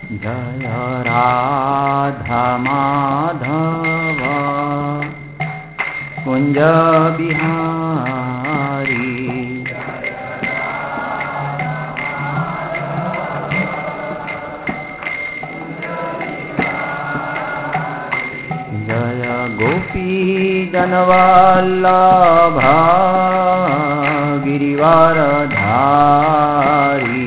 जय राधा माधव कुंज बिहारी। जय गोपी जनवल्लभा गिरिवरधारी।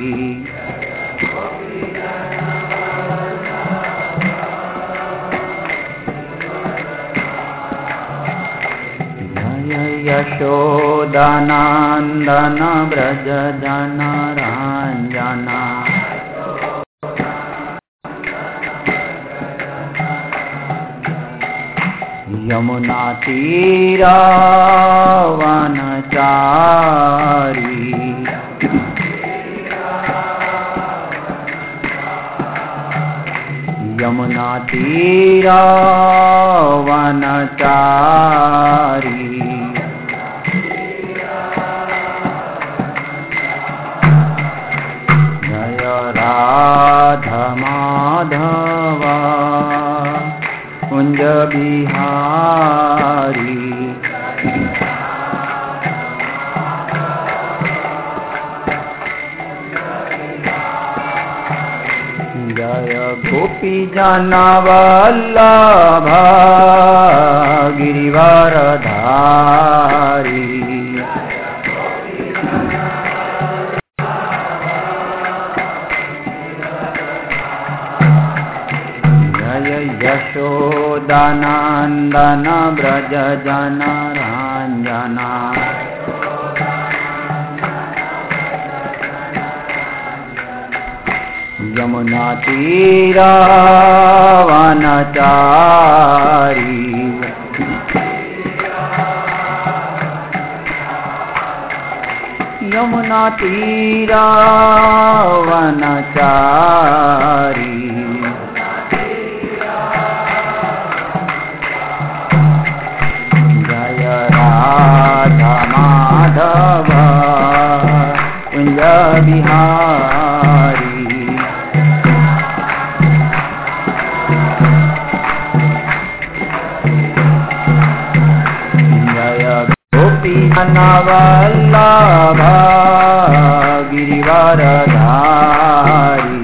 यशोदानंदन व्रज जनरंजना। यमुना तीरावनचारी। यमुना तीरावनचारी। राधा माधव कुंज बिहारी। जय गोपी जनवल्लभा गिरिवरधारी। यशोदानंदन व्रज जनरंजना। यमुना तीरावनचारी। यमुना तीरावनचारी। राधा माधव कुंज बिहारी। जय गोपी जनवल्लभा गिरिवरधारी।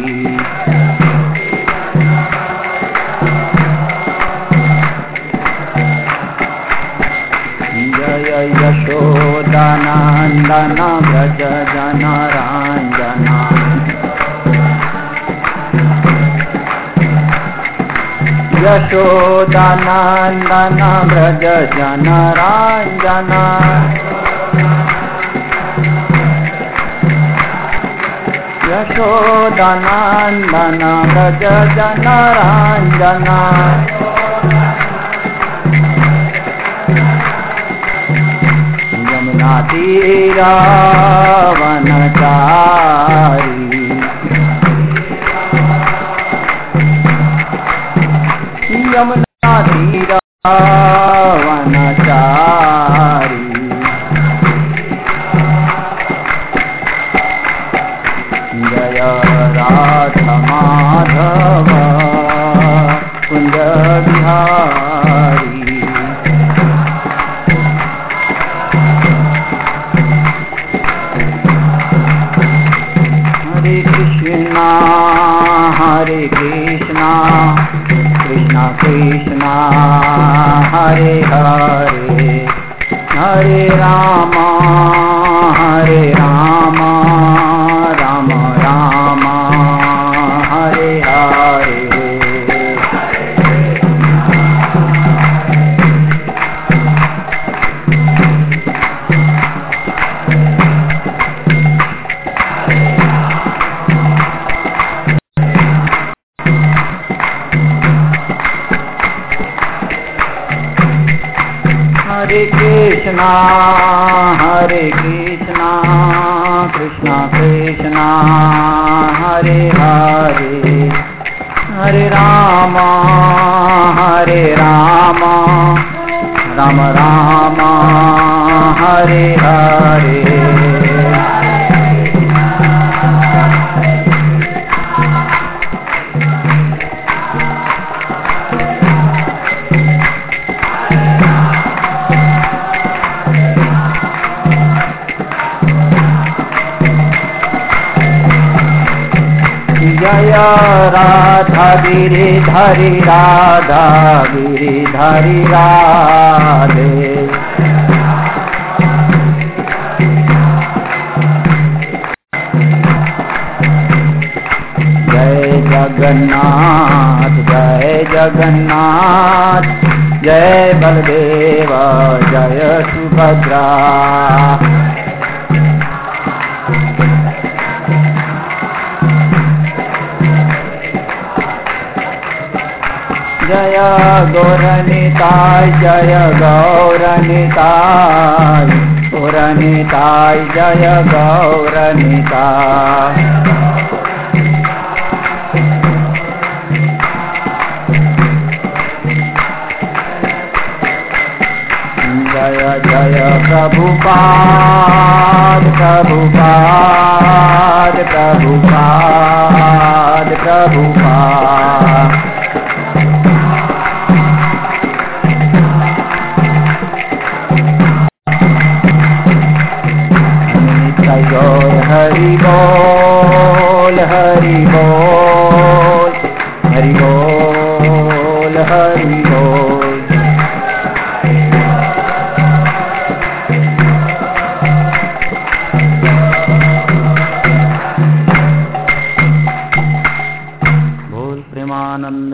यशोदानंदन व्रज जनरंजना। यशोदानंदन व्रज जनरंजना। यशोदानंदन व्रज जनरंजना। यमुना तीरावनचारी। यमुना तीरावनचारी। जय राधा माधव कुंज बिहारी। हरे कृष्णा कृष्णा कृष्णा हरे हरे। हरे राम राम राम हरे हरे। हरे कृष्णा कृष्णा कृष्णा हरे हरे। हरे राम राम राम हरे हरे। जय राधा गिरिधारी राधा गिरिधारी राधे। जय जगन्नाथ जय जगन्नाथ, जय बलदेव जय सुभद्रा। जय गौरनिताय जय गौरनिताय, गौरनिताय जय गौरनिताय। जय जय प्रभुपाद प्रभुपाद प्रभुपाद प्रभुपाद। हरि बोल हरि बोल हरि बोल हरि बोल। बोल प्रेमानंद।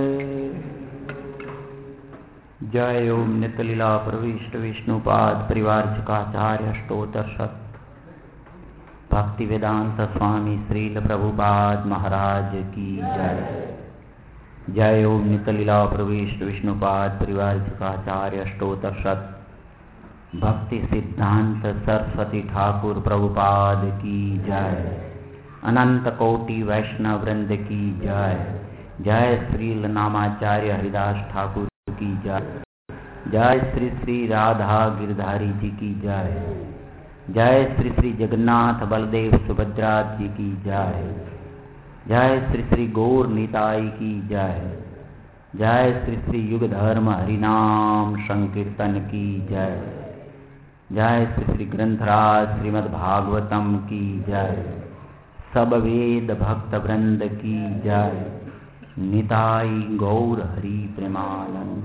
जय ओम नित्य लीला प्रविष्ट विष्णुपाद परिवार चकाचार्य अष्टोत्तर शत भक्ति वेदांत स्वामी श्रील प्रभुपाद महाराज की जय। जय ओम नित्य लीला प्रविष्ट विष्णुपाद परिवार चकाचार्य अष्टोत्तर शत भक्ति सिद्धांत सरस्वती ठाकुर प्रभुपाद की जय। अनंत कोटि वैष्णव वृंद की जय। जय श्रील नामाचार्य हरिदास ठाकुर की जय। जय श्री श्री राधा गिरधारी जी की जय। जय श्री श्री जगन्नाथ बलदेव सुभद्रा जी की जय। जय श्री श्री गौर निताई की जय। जय श्री श्री युग धर्म हरिनाम संकीर्तन की जय। जय श्री श्री ग्रंथराज श्रीमद् भागवतम की जय। सब वेद भक्त वृंद की जय। निताई गौर हरि प्रेमानंद।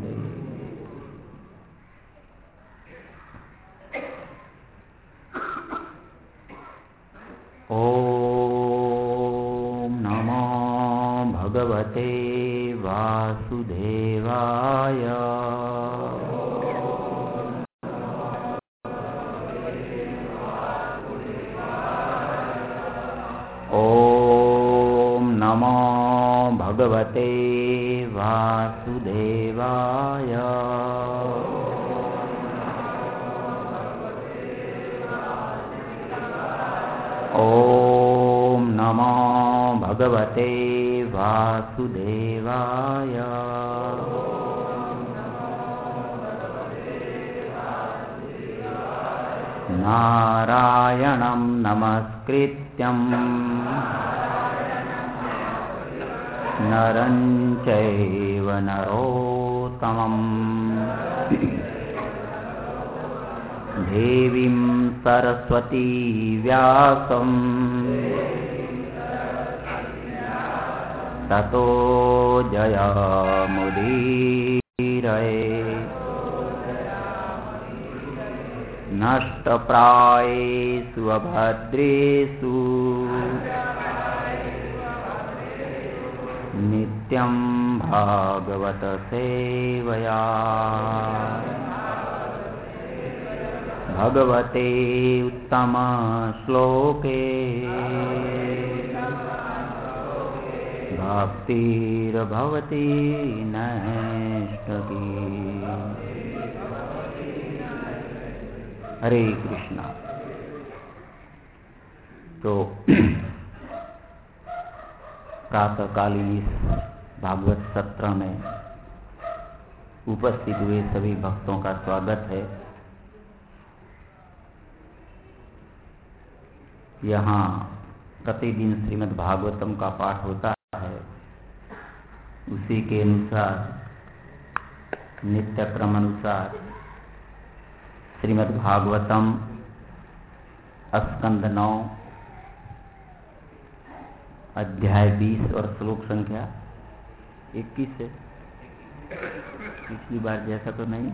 ओम नमो भगवते वासुदेवाय। ओम नमो भगवते वासुदेवाय। ओम नमो भगवते वासुदेवाय। नारायणं नमस्कृत्यं नरं चैव नरोत्तमम् देवीं सरस्वती व्यासं ततो जयमुदीरये। नष्टप्रायेषु अभद्रेषु नित्यं भागवत सेवया। भगवते उत्तम श्लोके भक्तिर्भवति नैष्ठकी। हरे कृष्णा। तो प्रातःकालीन इस भागवत सत्र में उपस्थित हुए सभी भक्तों का स्वागत है। यहाँ प्रतिदिन श्रीमद् भागवतम का पाठ होता है। उसी के अनुसार नित्य क्रम अनुसार श्रीमद् भागवतम स्कंद 9 अध्याय 20 और श्लोक संख्या 21 है। पिछली बार जैसा तो नहीं।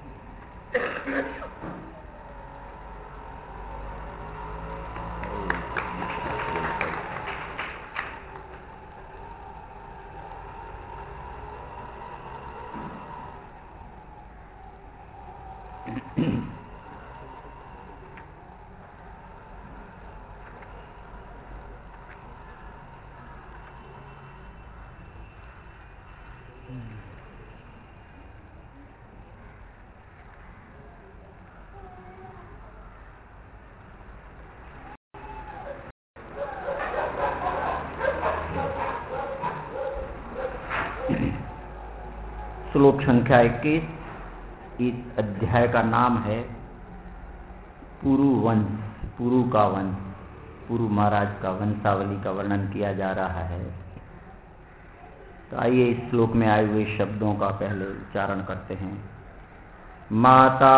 श्लोक संख्या 21। इस अध्याय का नाम है पुरु वंश, पुरु का वंश, पुरु महाराज का वंशावली का वर्णन किया जा रहा है। तो आइए इस श्लोक में आए हुए शब्दों का पहले उच्चारण करते हैं। माता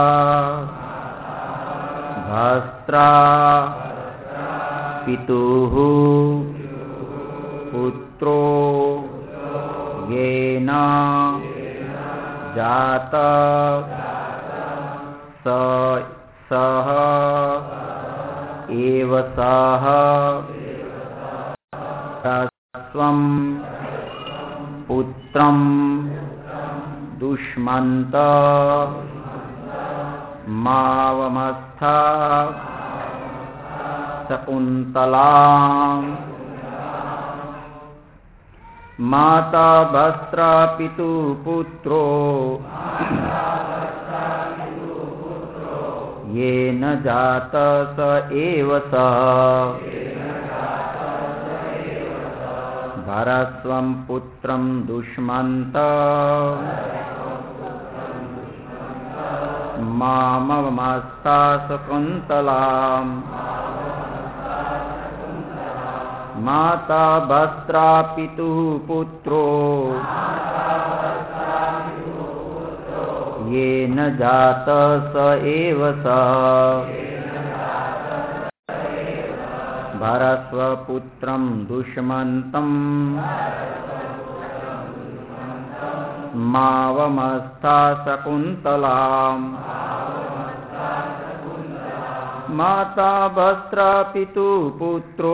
भस्त्रा पितुः पुत्रो येन जात सह एव सह स्वं पुत्रं दुष्मन्त मावमस्था शकुन्तलाम्। माता भस्त्रा पितु पुत्रो येन जात स एव सः भरस्वं पुत्रं दुष्मन्त मामवमस्था शकुन्तलाम्। माता भस्त्रा पितुः पुत्रो येन जात स एव सः भरस्वपुत्रं दुष्मन्तं मावमस्था शकुन्तलाम्। माता भस्त्रा पितुः पुत्रो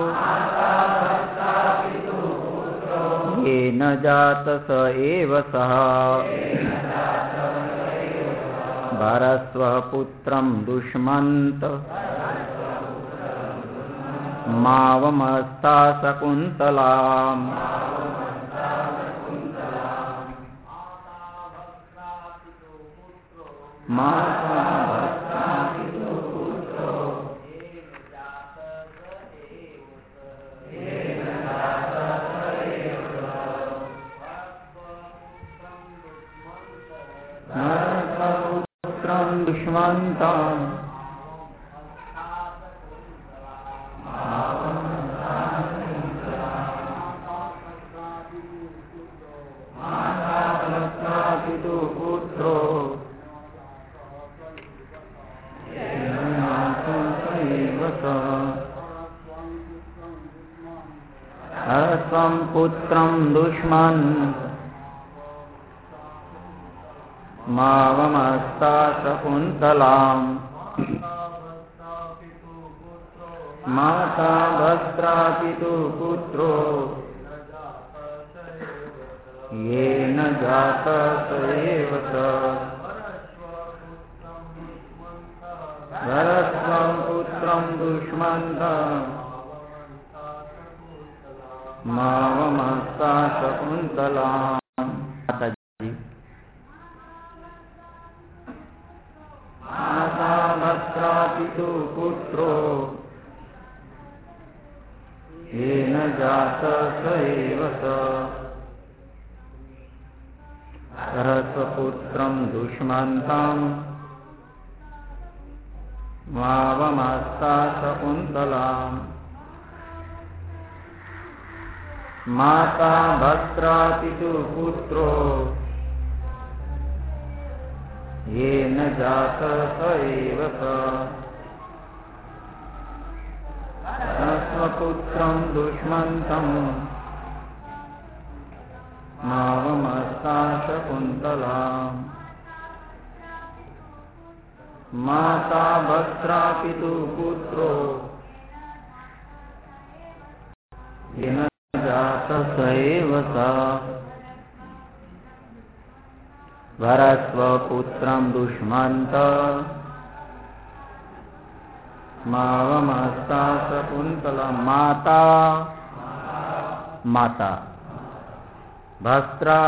येन जात स एव सः भरस्वपुत्रं दुष्मन्त मावमस्था शकुन्तलाम्। दुष्मन्तं पुत्रो स्वं पुत्रं दुष्मन् मावमस्था शकुन्तलाम्। माता भस्त्रा पितुः पुत्रो येन जात स एव सः भरस्वं पुत्रं दुष्मन्तम् मावमस्था शकुन्तलाम्। माता भस्त्रा पितुः पुत्रो येन जात स एव सः भरस्वपुत्रं दुष्मन्तं मावमस्था शकुन्तलाम्। माता भस्त्रा पितुः पुत्रो येन जात स एव सः स्वपुत्रं दुष्मन्तं मावमस्ता शकुन्तला माता भद्रा पितुः पुत्रो येन जातः स एव सः वरस्वपुत्रं दुष्मन्तम् मावमस्ता शकुन्तला माता माता भस्त्रा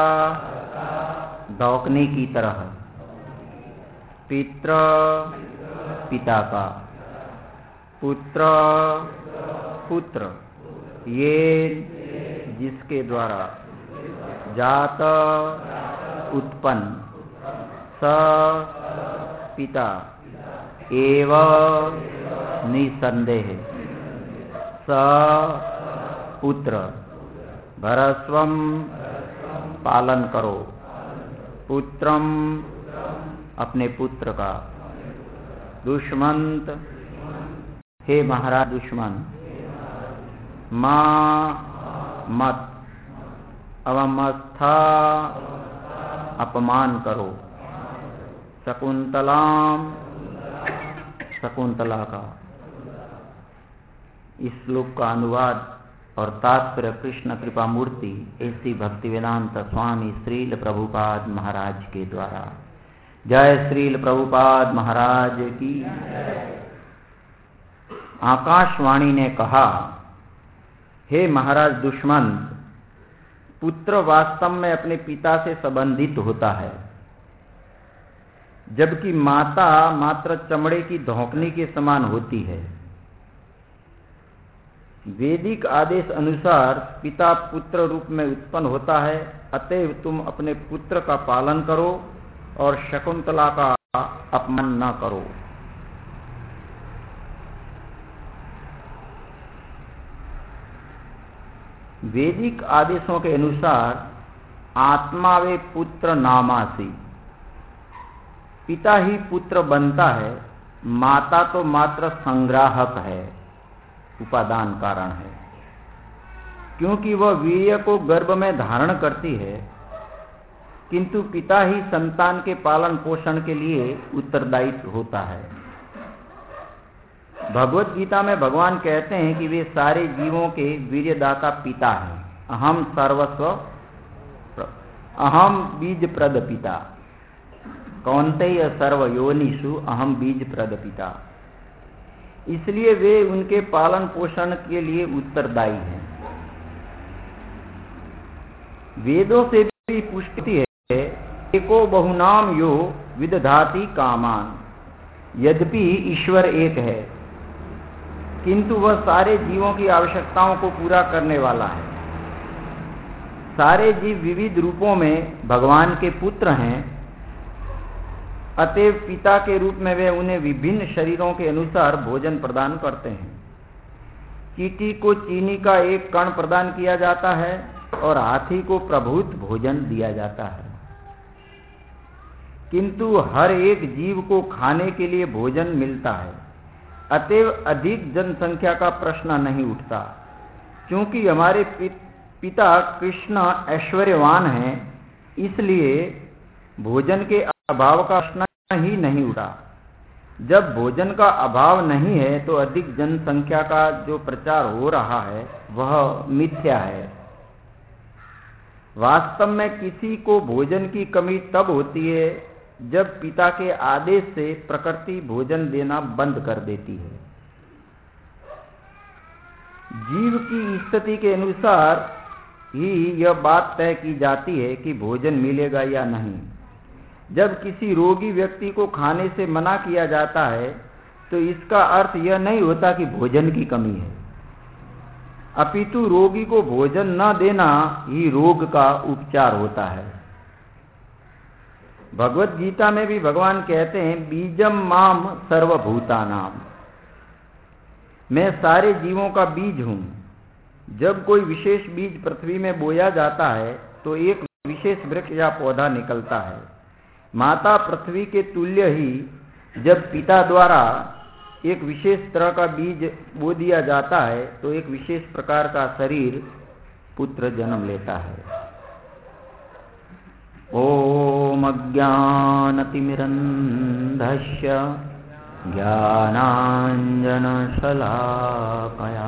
दौकने की तरह पित्र पिता का पुत्र पुत्र ये जिसके द्वारा जात उत्पन्न स पिता एव निसंदेह स पुत्र भरस्वम पालन करो पुत्रम अपने पुत्र का दुष्मंत हे महाराज दुश्मन मां मत अवमस्था अपमान करो शकुंतलाम शकुंतला का। इस श्लोक का अनुवाद और तात्पर्य कृष्ण कृपा मूर्ति ऐसी भक्तिवेदांत स्वामी श्रील प्रभुपाद महाराज के द्वारा। जय श्रील प्रभुपाद महाराज की। आकाशवाणी ने कहा, हे महाराज दुष्मंत, पुत्र वास्तव में अपने पिता से संबंधित होता है, जबकि माता मात्र चमड़े की धौंकनी के समान होती है। वैदिक आदेश अनुसार पिता पुत्र रूप में उत्पन्न होता है, अतएव तुम अपने पुत्र का पालन करो और शकुंतला का अपमान न करो। वैदिक आदेशों के अनुसार आत्मा वे पुत्र नामासी, पिता ही पुत्र बनता है, माता तो मात्र संग्राहक है, उपादान कारण है, क्योंकि वह वीर्य को गर्भ में धारण करती है, किंतु पिता ही संतान के पालन पोषण के लिए उत्तरदायी होता है। भगवत गीता में भगवान कहते हैं कि वे सारे जीवों के वीर्यदाता पिता हैं। अहम सर्वस्व अहम बीज प्रद पिता कौन्तेय सर्व योनिषु अहम बीज प्रद पिता। इसलिए वे उनके पालन पोषण के लिए उत्तरदायी हैं। वेदों से भी पुष्टि है, एको बहुनाम यो विदधाति कामान। यद्यपि ईश्वर एक है, किंतु वह सारे जीवों की आवश्यकताओं को पूरा करने वाला है। सारे जीव विविध रूपों में भगवान के पुत्र हैं, अतएव पिता के रूप में वे उन्हें विभिन्न शरीरों के अनुसार भोजन प्रदान करते हैं। चींटी को चीनी का एक कण प्रदान किया जाता है और हाथी को प्रभुत भोजन दिया जाता है, किंतु हर एक जीव को खाने के लिए भोजन मिलता है। अतएव अधिक जनसंख्या का प्रश्न नहीं उठता, क्योंकि हमारे पिता कृष्ण ऐश्वर्यवान हैं, इसलिए भोजन के अभाव का प्रश्न ही नहीं उठा। जब भोजन का अभाव नहीं है तो अधिक जनसंख्या का जो प्रचार हो रहा है वह मिथ्या है। वास्तव में किसी को भोजन की कमी तब होती है जब पिता के आदेश से प्रकृति भोजन देना बंद कर देती है। जीव की स्थिति के अनुसार ही यह बात तय की जाती है कि भोजन मिलेगा या नहीं। जब किसी रोगी व्यक्ति को खाने से मना किया जाता है तो इसका अर्थ यह नहीं होता कि भोजन की कमी है, अपितु रोगी को भोजन न देना ही रोग का उपचार होता है। भगवत गीता में भी भगवान कहते हैं, बीजम माम सर्वभूतानाम, मैं सारे जीवों का बीज हूं। जब कोई विशेष बीज पृथ्वी में बोया जाता है तो एक विशेष वृक्ष या पौधा निकलता है। माता पृथ्वी के तुल्य ही जब पिता द्वारा एक विशेष तरह का बीज बो दिया जाता है तो एक विशेष प्रकार का शरीर पुत्र जन्म लेता है। ओम अज्ञानतिमिरन्धस्य ज्ञानाञ्जनशलाकया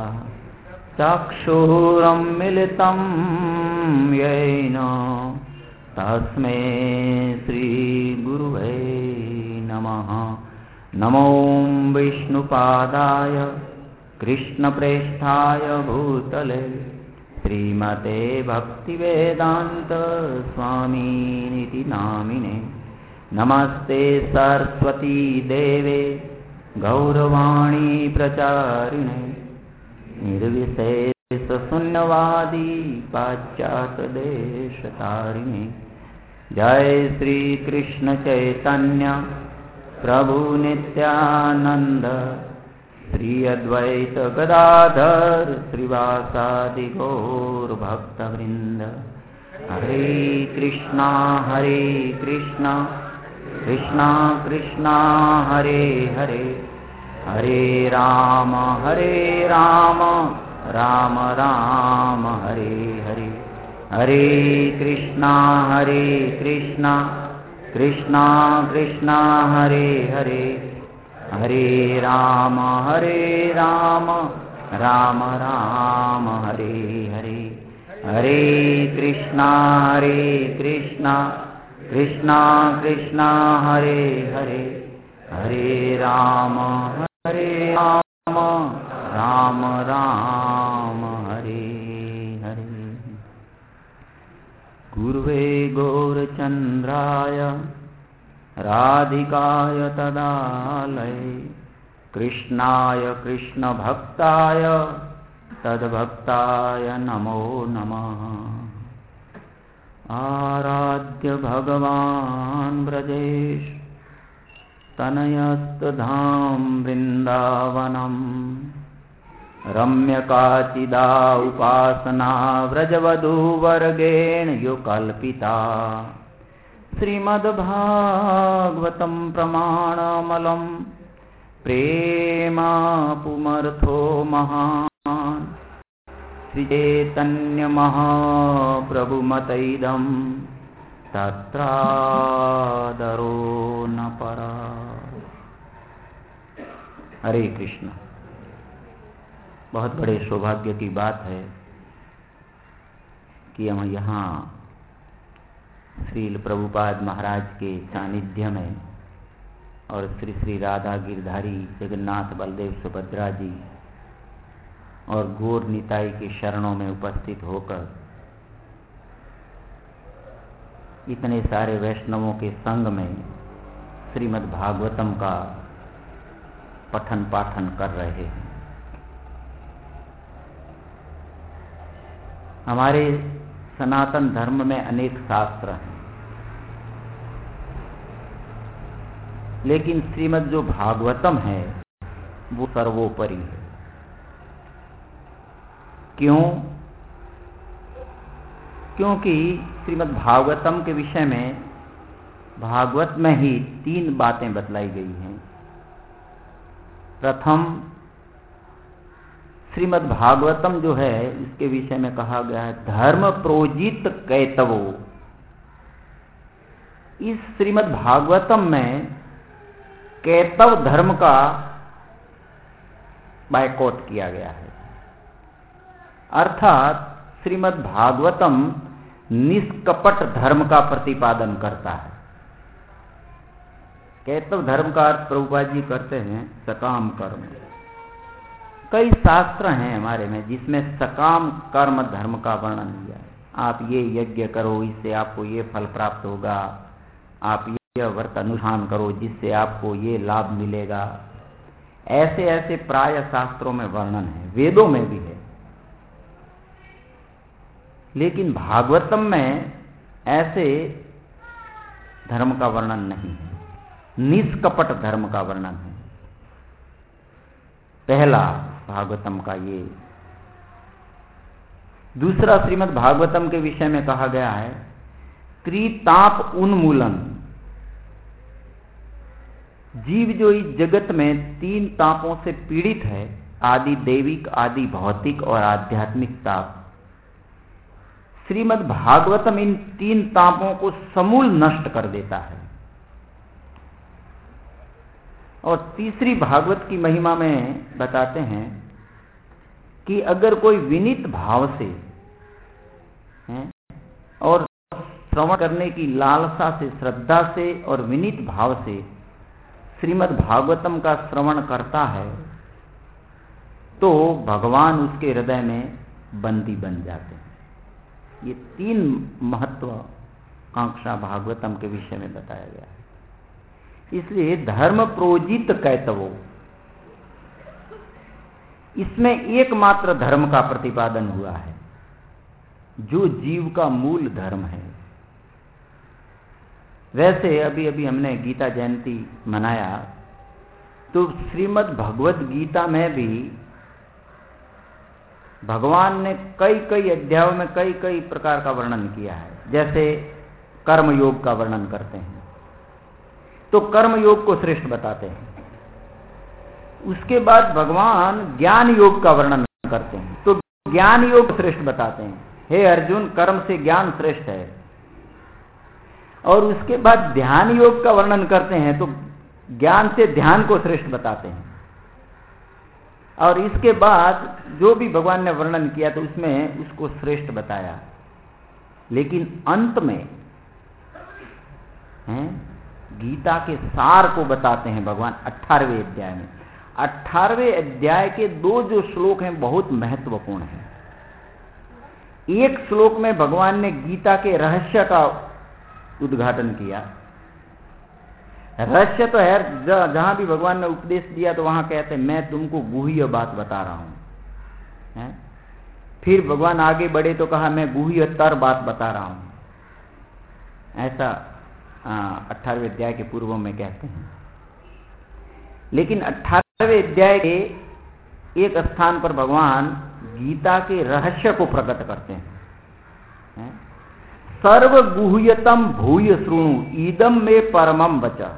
चक्षुरुन्मिलितं येन तस्मै श्रीगुरुवे नमः। नमो विष्णुपादाय कृष्णप्रेष्ठाय भूतले श्रीमते भक्तिवेदांत स्वामिनिति नामिने। नमस्ते सरस्वती देवे गौरवाणी प्रचारिणे निर्विशेष शून्यवादी पाश्चात्य देशतारिणे। जय श्री कृष्ण चैतन्य प्रभु नित्यानंद श्री अद्वैत गदाधर श्रीवासादि गौर भक्तवृंद। हरे कृष्णा कृष्णा कृष्णा हरे हरे, हरे राम राम राम हरे हरे। हरे कृष्णा कृष्णा कृष्णा हरे हरे, हरे राम राम राम हरे हरे। हरे कृष्णा कृष्णा कृष्णा हरे हरे, हरे राम राम राम हरे हरे। गुरुवे गौरचंद्राय राधिकाय तदालये कृष्णाय कृष्णभक्ताय तद्भक्ताय नमो नमः। आराध्य भगवान् ब्रजेश तनयस्तधाम वृंदावनम रम्यकाचिदा उपासना व्रजवधूवर्गेण युकल्पिता। श्रीमद्भागवतं प्रमाणमलं प्रेमापुमर्थो महान् श्रीचैतन्यमहाप्रभुमतैदं तत्रादरो न परा। हरे कृष्ण। बहुत बड़े सौभाग्य की बात है कि हम यहाँ श्रील प्रभुपाद महाराज के सानिध्य में और श्री श्री राधा गिरधारी जगन्नाथ बलदेव सुभद्रा जी और गौर निताई के शरणों में उपस्थित होकर इतने सारे वैष्णवों के संग में श्रीमद् भागवतम का पठन पाठन कर रहे हैं। हमारे सनातन धर्म में अनेक शास्त्र हैं, लेकिन श्रीमद् जो भागवतम है वो सर्वोपरि है। क्यों? क्योंकि श्रीमद् भागवतम के विषय में भागवत में ही 3 बातें बतलाई गई हैं। प्रथम, श्रीमद् भागवतम जो है इसके विषय में कहा गया है धर्म प्रोजित कैतवो। इस श्रीमद् भागवतम में कैतव धर्म का बायकॉट किया गया है, अर्थात श्रीमद् भागवतम निष्कपट धर्म का प्रतिपादन करता है। कैतव धर्म का अर्थ प्रभुपाद जी करते हैं सकाम कर्म। कई शास्त्र हैं हमारे में जिसमें सकाम कर्म धर्म का वर्णन किया है। आप ये यज्ञ करो इससे आपको ये फल प्राप्त होगा, आप ये व्रत अनुष्ठान करो जिससे आपको ये लाभ मिलेगा। ऐसे ऐसे प्राय शास्त्रों में वर्णन है, वेदों में भी है। लेकिन भागवतम में ऐसे धर्म का वर्णन नहीं है, निष्कपट धर्म का वर्णन है। पहला भागवतम का ये। दूसरा, श्रीमद् भागवतम के विषय में कहा गया है त्रिताप उन्मूलन। जीव जो इस जगत में तीन तापों से पीड़ित है, आदि दैविक, आदि भौतिक और आध्यात्मिक ताप, श्रीमद् भागवतम इन तीन तापों को समूल नष्ट कर देता है। और तीसरी भागवत की महिमा में बताते हैं कि अगर कोई विनीत भाव से और श्रवण करने की लालसा से, श्रद्धा से और विनीत भाव से श्रीमद् भागवतम का श्रवण करता है तो भगवान उसके हृदय में बंदी बन जाते हैं। ये तीन महत्वाकांक्षा भागवतम के विषय में बताया गया है। इसलिए धर्म प्रोजित कैतवो, इसमें एकमात्र धर्म का प्रतिपादन हुआ है जो जीव का मूल धर्म है। वैसे अभी अभी हमने गीता जयंती मनाया तो श्रीमद् भगवत गीता में भी भगवान ने कई कई अध्यायों में कई कई प्रकार का वर्णन किया है। जैसे कर्म योग का वर्णन करते हैं तो कर्म योग को श्रेष्ठ बताते हैं। उसके बाद भगवान ज्ञान योग का वर्णन करते हैं तो ज्ञान योग श्रेष्ठ बताते हैं, हे अर्जुन कर्म से ज्ञान श्रेष्ठ है। और उसके बाद ध्यान योग का वर्णन करते हैं तो ज्ञान से ध्यान को श्रेष्ठ बताते हैं। और इसके बाद जो भी भगवान ने वर्णन किया तो उसमें उसको श्रेष्ठ बताया। लेकिन अंत में गीता के सार को बताते हैं भगवान 18वें अध्याय में। 18वें अध्याय के दो जो श्लोक हैं बहुत महत्वपूर्ण हैं। एक श्लोक में भगवान ने गीता के रहस्य का उद्घाटन किया। रहस्य तो है, जहां भी भगवान ने उपदेश दिया तो वहां कहते हैं मैं तुमको गुह्य बात बता रहा हूं। फिर भगवान आगे बढ़े तो कहा मैं गुह्यतर बात बता रहा हूं। ऐसा 18वें अध्याय के पूर्व में कहते हैं। लेकिन 18वें अध्याय के एक स्थान पर भगवान गीता के रहस्य को प्रकट करते हैं। सर्व गुह्यतम भूय श्रृणु ईदम में परमम वच।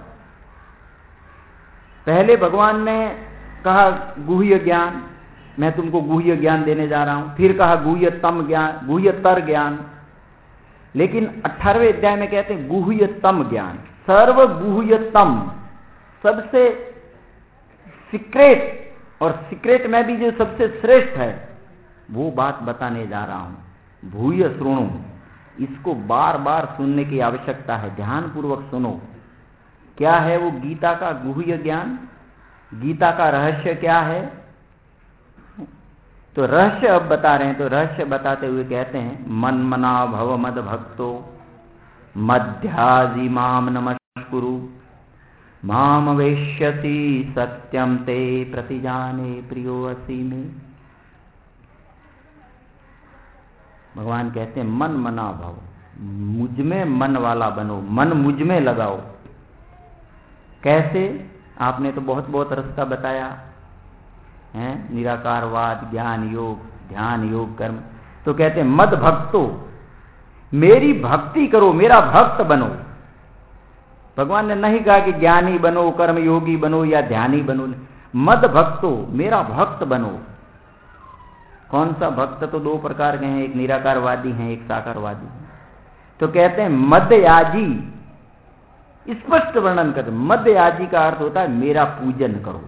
पहले भगवान ने कहा गुह्य ज्ञान, मैं तुमको गुह्य ज्ञान देने जा रहा हूं। फिर कहा गुह्यतम ज्ञान, गुह्यतर ज्ञान। लेकिन 18वें अध्याय में कहते हैं गुह्यतम ज्ञान, सर्व गुह्यतम, सबसे सीक्रेट और सीक्रेट में भी जो सबसे श्रेष्ठ है वो बात बताने जा रहा हूं। भूय श्रृणु, इसको बार बार सुनने की आवश्यकता है, ध्यान पूर्वक सुनो। क्या है वो गीता का गुह्य ज्ञान, गीता का रहस्य क्या है? तो रहस्य अब बता रहे हैं। तो रहस्य बताते हुए कहते हैं मन मना भव मद भक्तो मध्याजी माम नमस्कुरु माम वेश्यसी सत्यम ते प्रतिजाने प्रियो असी में। भगवान कहते हैं मन मना भव, मुझ में मन वाला बनो, मन मुझ में लगाओ। कैसे? आपने तो बहुत बहुत रास्ता बताया है, निराकारवाद, ज्ञान योग, ध्यान योग, कर्म। तो कहते हैं मद भक्तो, मेरी भक्ति करो, मेरा भक्त बनो। भगवान ने नहीं कहा कि ज्ञानी बनो, कर्म योगी बनो या ध्यानी बनो। मद भक्तो, मेरा भक्त बनो। कौन सा भक्त? तो दो प्रकार के हैं, एक निराकारवादी हैं, एक साकारवादी हैं। तो कहते हैं मध्ययाजी, स्पष्ट वर्णन करते। मध्ययाजी का अर्थ होता है मेरा पूजन करो,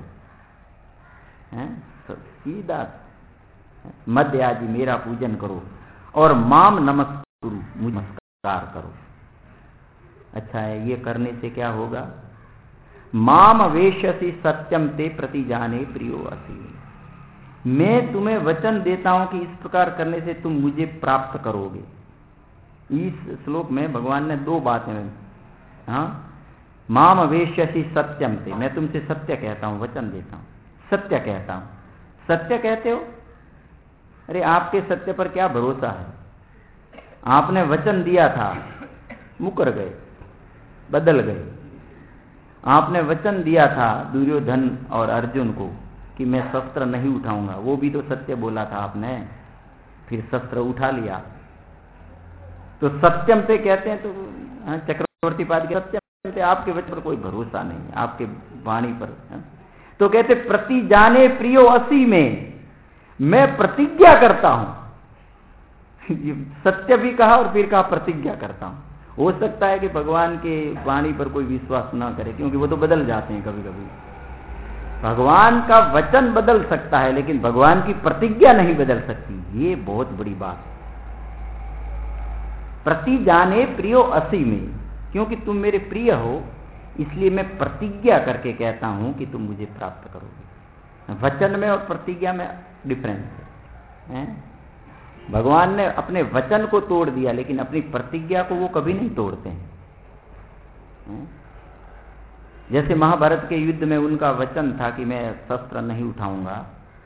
तो सीधा मध्ययाजी मेरा पूजन करो। और माम नमस्कुरु, मुझे नमस्कार करो। अच्छा है, ये करने से क्या होगा? माम वेश्यसि सत्यम ते प्रति जाने प्रियो असी। मैं तुम्हें वचन देता हूं कि इस प्रकार करने से तुम मुझे प्राप्त करोगे। इस श्लोक में भगवान ने दो बातें, माम वेश्यसि सत्यम ते, मैं तुमसे सत्य कहता हूं, वचन देता हूं, सत्य कहता हूं। सत्य कहते हो? अरे आपके सत्य पर क्या भरोसा है? आपने वचन दिया था, मुकर गए, बदल गए। आपने वचन दिया था दुर्योधन और अर्जुन को कि मैं शस्त्र नहीं उठाऊंगा, वो भी तो सत्य बोला था आपने, फिर शस्त्र उठा लिया। तो सत्यम पे कहते हैं तो चक्रवर्ती पाद के सत्यम कहते आपके वचन पर कोई भरोसा नहीं है, आपके वाणी पर है? तो कहते प्रति जाने प्रियो असी में, मैं प्रतिज्ञा करता हूं। सत्य भी कहा और फिर कहा प्रतिज्ञा करता हूं। हो सकता है कि भगवान के वाणी पर कोई विश्वास ना करे, क्योंकि वो तो बदल जाते हैं कभी कभी। भगवान का वचन बदल सकता है, लेकिन भगवान की प्रतिज्ञा नहीं बदल सकती। ये बहुत बड़ी बात। प्रति जाने प्रियो असी में, क्योंकि तुम मेरे प्रिय हो, इसलिए मैं प्रतिज्ञा करके कहता हूं कि तुम मुझे प्राप्त करोगे। वचन में और प्रतिज्ञा में डिफरेंस है। भगवान ने अपने वचन को तोड़ दिया, लेकिन अपनी प्रतिज्ञा को वो कभी नहीं तोड़ते हैं। जैसे महाभारत के युद्ध में उनका वचन था कि मैं शस्त्र नहीं उठाऊंगा,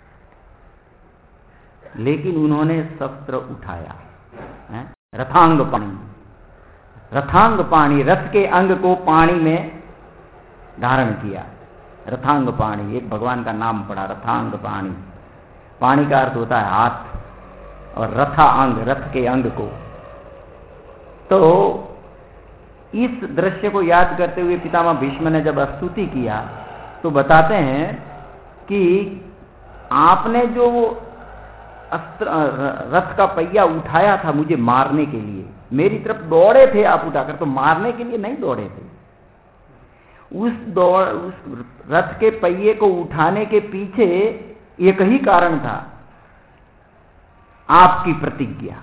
लेकिन उन्होंने शस्त्र उठाया। रथांग पाणी, रथांग पाणी, रथ के अंग को पानी में धारण किया। रथांग पाणी, एक भगवान का नाम पड़ा, रथांग पाणी। पाणी का अर्थ होता है हाथ, और रथा अंग, रथ के अंग को। तो इस दृश्य को याद करते हुए पितामह भीष्म ने जब स्तुति किया तो बताते हैं कि आपने जो रथ का पहिया उठाया था मुझे मारने के लिए, मेरी तरफ दौड़े थे आप उठाकर, तो मारने के लिए नहीं दौड़े थे। उस रथ के पहिए को उठाने के पीछे एक ही कारण था, आपकी प्रतिज्ञा।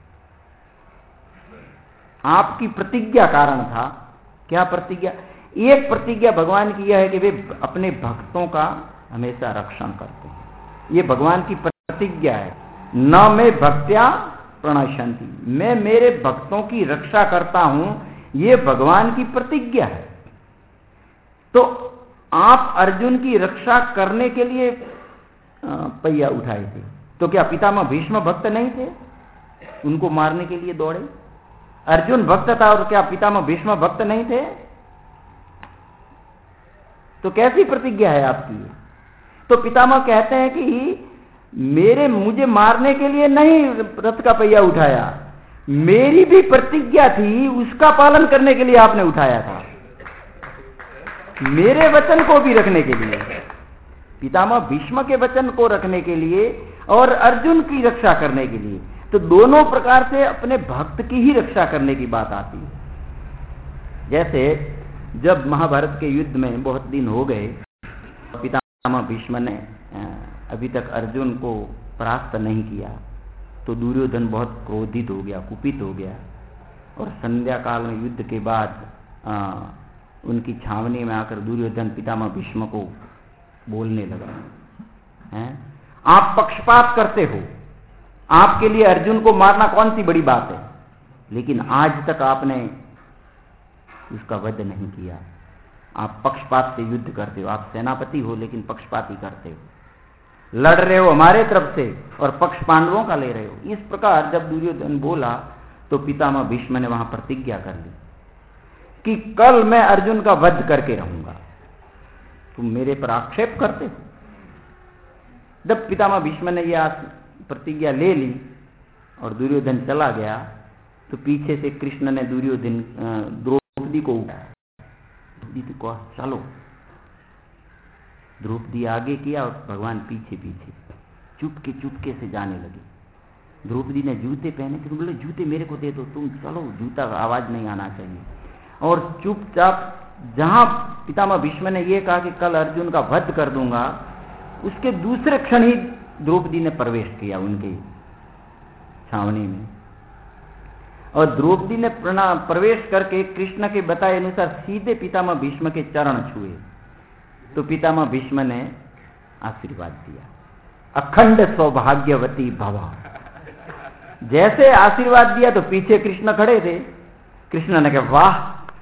आपकी प्रतिज्ञा कारण था। क्या प्रतिज्ञा? एक प्रतिज्ञा भगवान की यह है कि वे अपने भक्तों का हमेशा रक्षण करते हैं। ये भगवान की प्रतिज्ञा है। न मैं भक्त्या प्रणश्यन्ति, मैं मेरे भक्तों की रक्षा करता हूं, ये भगवान की प्रतिज्ञा है। तो आप अर्जुन की रक्षा करने के लिए पहिया उठाए थे, तो क्या पितामह भीष्म भक्त नहीं थे? उनको मारने के लिए दौड़े। अर्जुन भक्त था और क्या पितामह भीष्म भक्त नहीं थे? तो कैसी प्रतिज्ञा है आपकी? तो पितामह कहते हैं कि मुझे मारने के लिए नहीं रथ का पहिया उठाया, मेरी भी प्रतिज्ञा थी, उसका पालन करने के लिए आपने उठाया था, मेरे वचन को भी रखने के लिए, पितामह भीष्म के वचन को रखने के लिए और अर्जुन की रक्षा करने के लिए। तो दोनों प्रकार से अपने भक्त की ही रक्षा करने की बात आती है। जैसे जब महाभारत के युद्ध में बहुत दिन हो गए, पितामह भीष्म ने अभी तक अर्जुन को परास्त नहीं किया, तो दुर्योधन बहुत क्रोधित हो गया, कुपित हो गया, और संध्या काल में युद्ध के बाद उनकी छावनी में आकर दुर्योधन पितामह भीष्म को बोलने लगा, आप पक्षपात करते हो, आपके लिए अर्जुन को मारना कौन सी बड़ी बात है, लेकिन आज तक आपने उसका वध नहीं किया। आप पक्षपात से युद्ध करते हो, आप सेनापति हो लेकिन पक्षपात ही करते हो, लड़ रहे हो हमारे तरफ से और पक्ष पांडवों का ले रहे हो। इस प्रकार जब दुर्योधन बोला तो पितामह भीष्म ने वहां प्रतिज्ञा कर ली कि कल मैं अर्जुन का वध करके रहूंगा। तुम मेरे पर आक्षेप करते हो। जब पितामह भीष्म ने यह प्रतिज्ञा ले ली और दुर्योधन चला गया, तो पीछे से कृष्ण ने द्रौपदी को उठाया, द्रौपदी को चलो। द्रौपदी आगे किया और भगवान पीछे पीछे चुपके से जाने लगे। द्रौपदी ने जूते पहने थे, तो बोले जूते मेरे को दे दो, तुम चलो, जूता आवाज नहीं आना चाहिए। और चुपचाप जहां पितामह भीष्म ने यह कहा कि कल अर्जुन का वध कर दूंगा, उसके दूसरे क्षण ही द्रौपदी ने प्रवेश किया उनके छावनी में, और द्रौपदी ने प्रवेश करके कृष्ण के बताए अनुसार सीधे पितामह भीष्म के चरण छुए। तो पितामह भीष्म ने आशीर्वाद दिया, अखंड सौभाग्यवती भव। जैसे आशीर्वाद दिया तो पीछे कृष्ण खड़े थे। कृष्ण ने कहा वाह,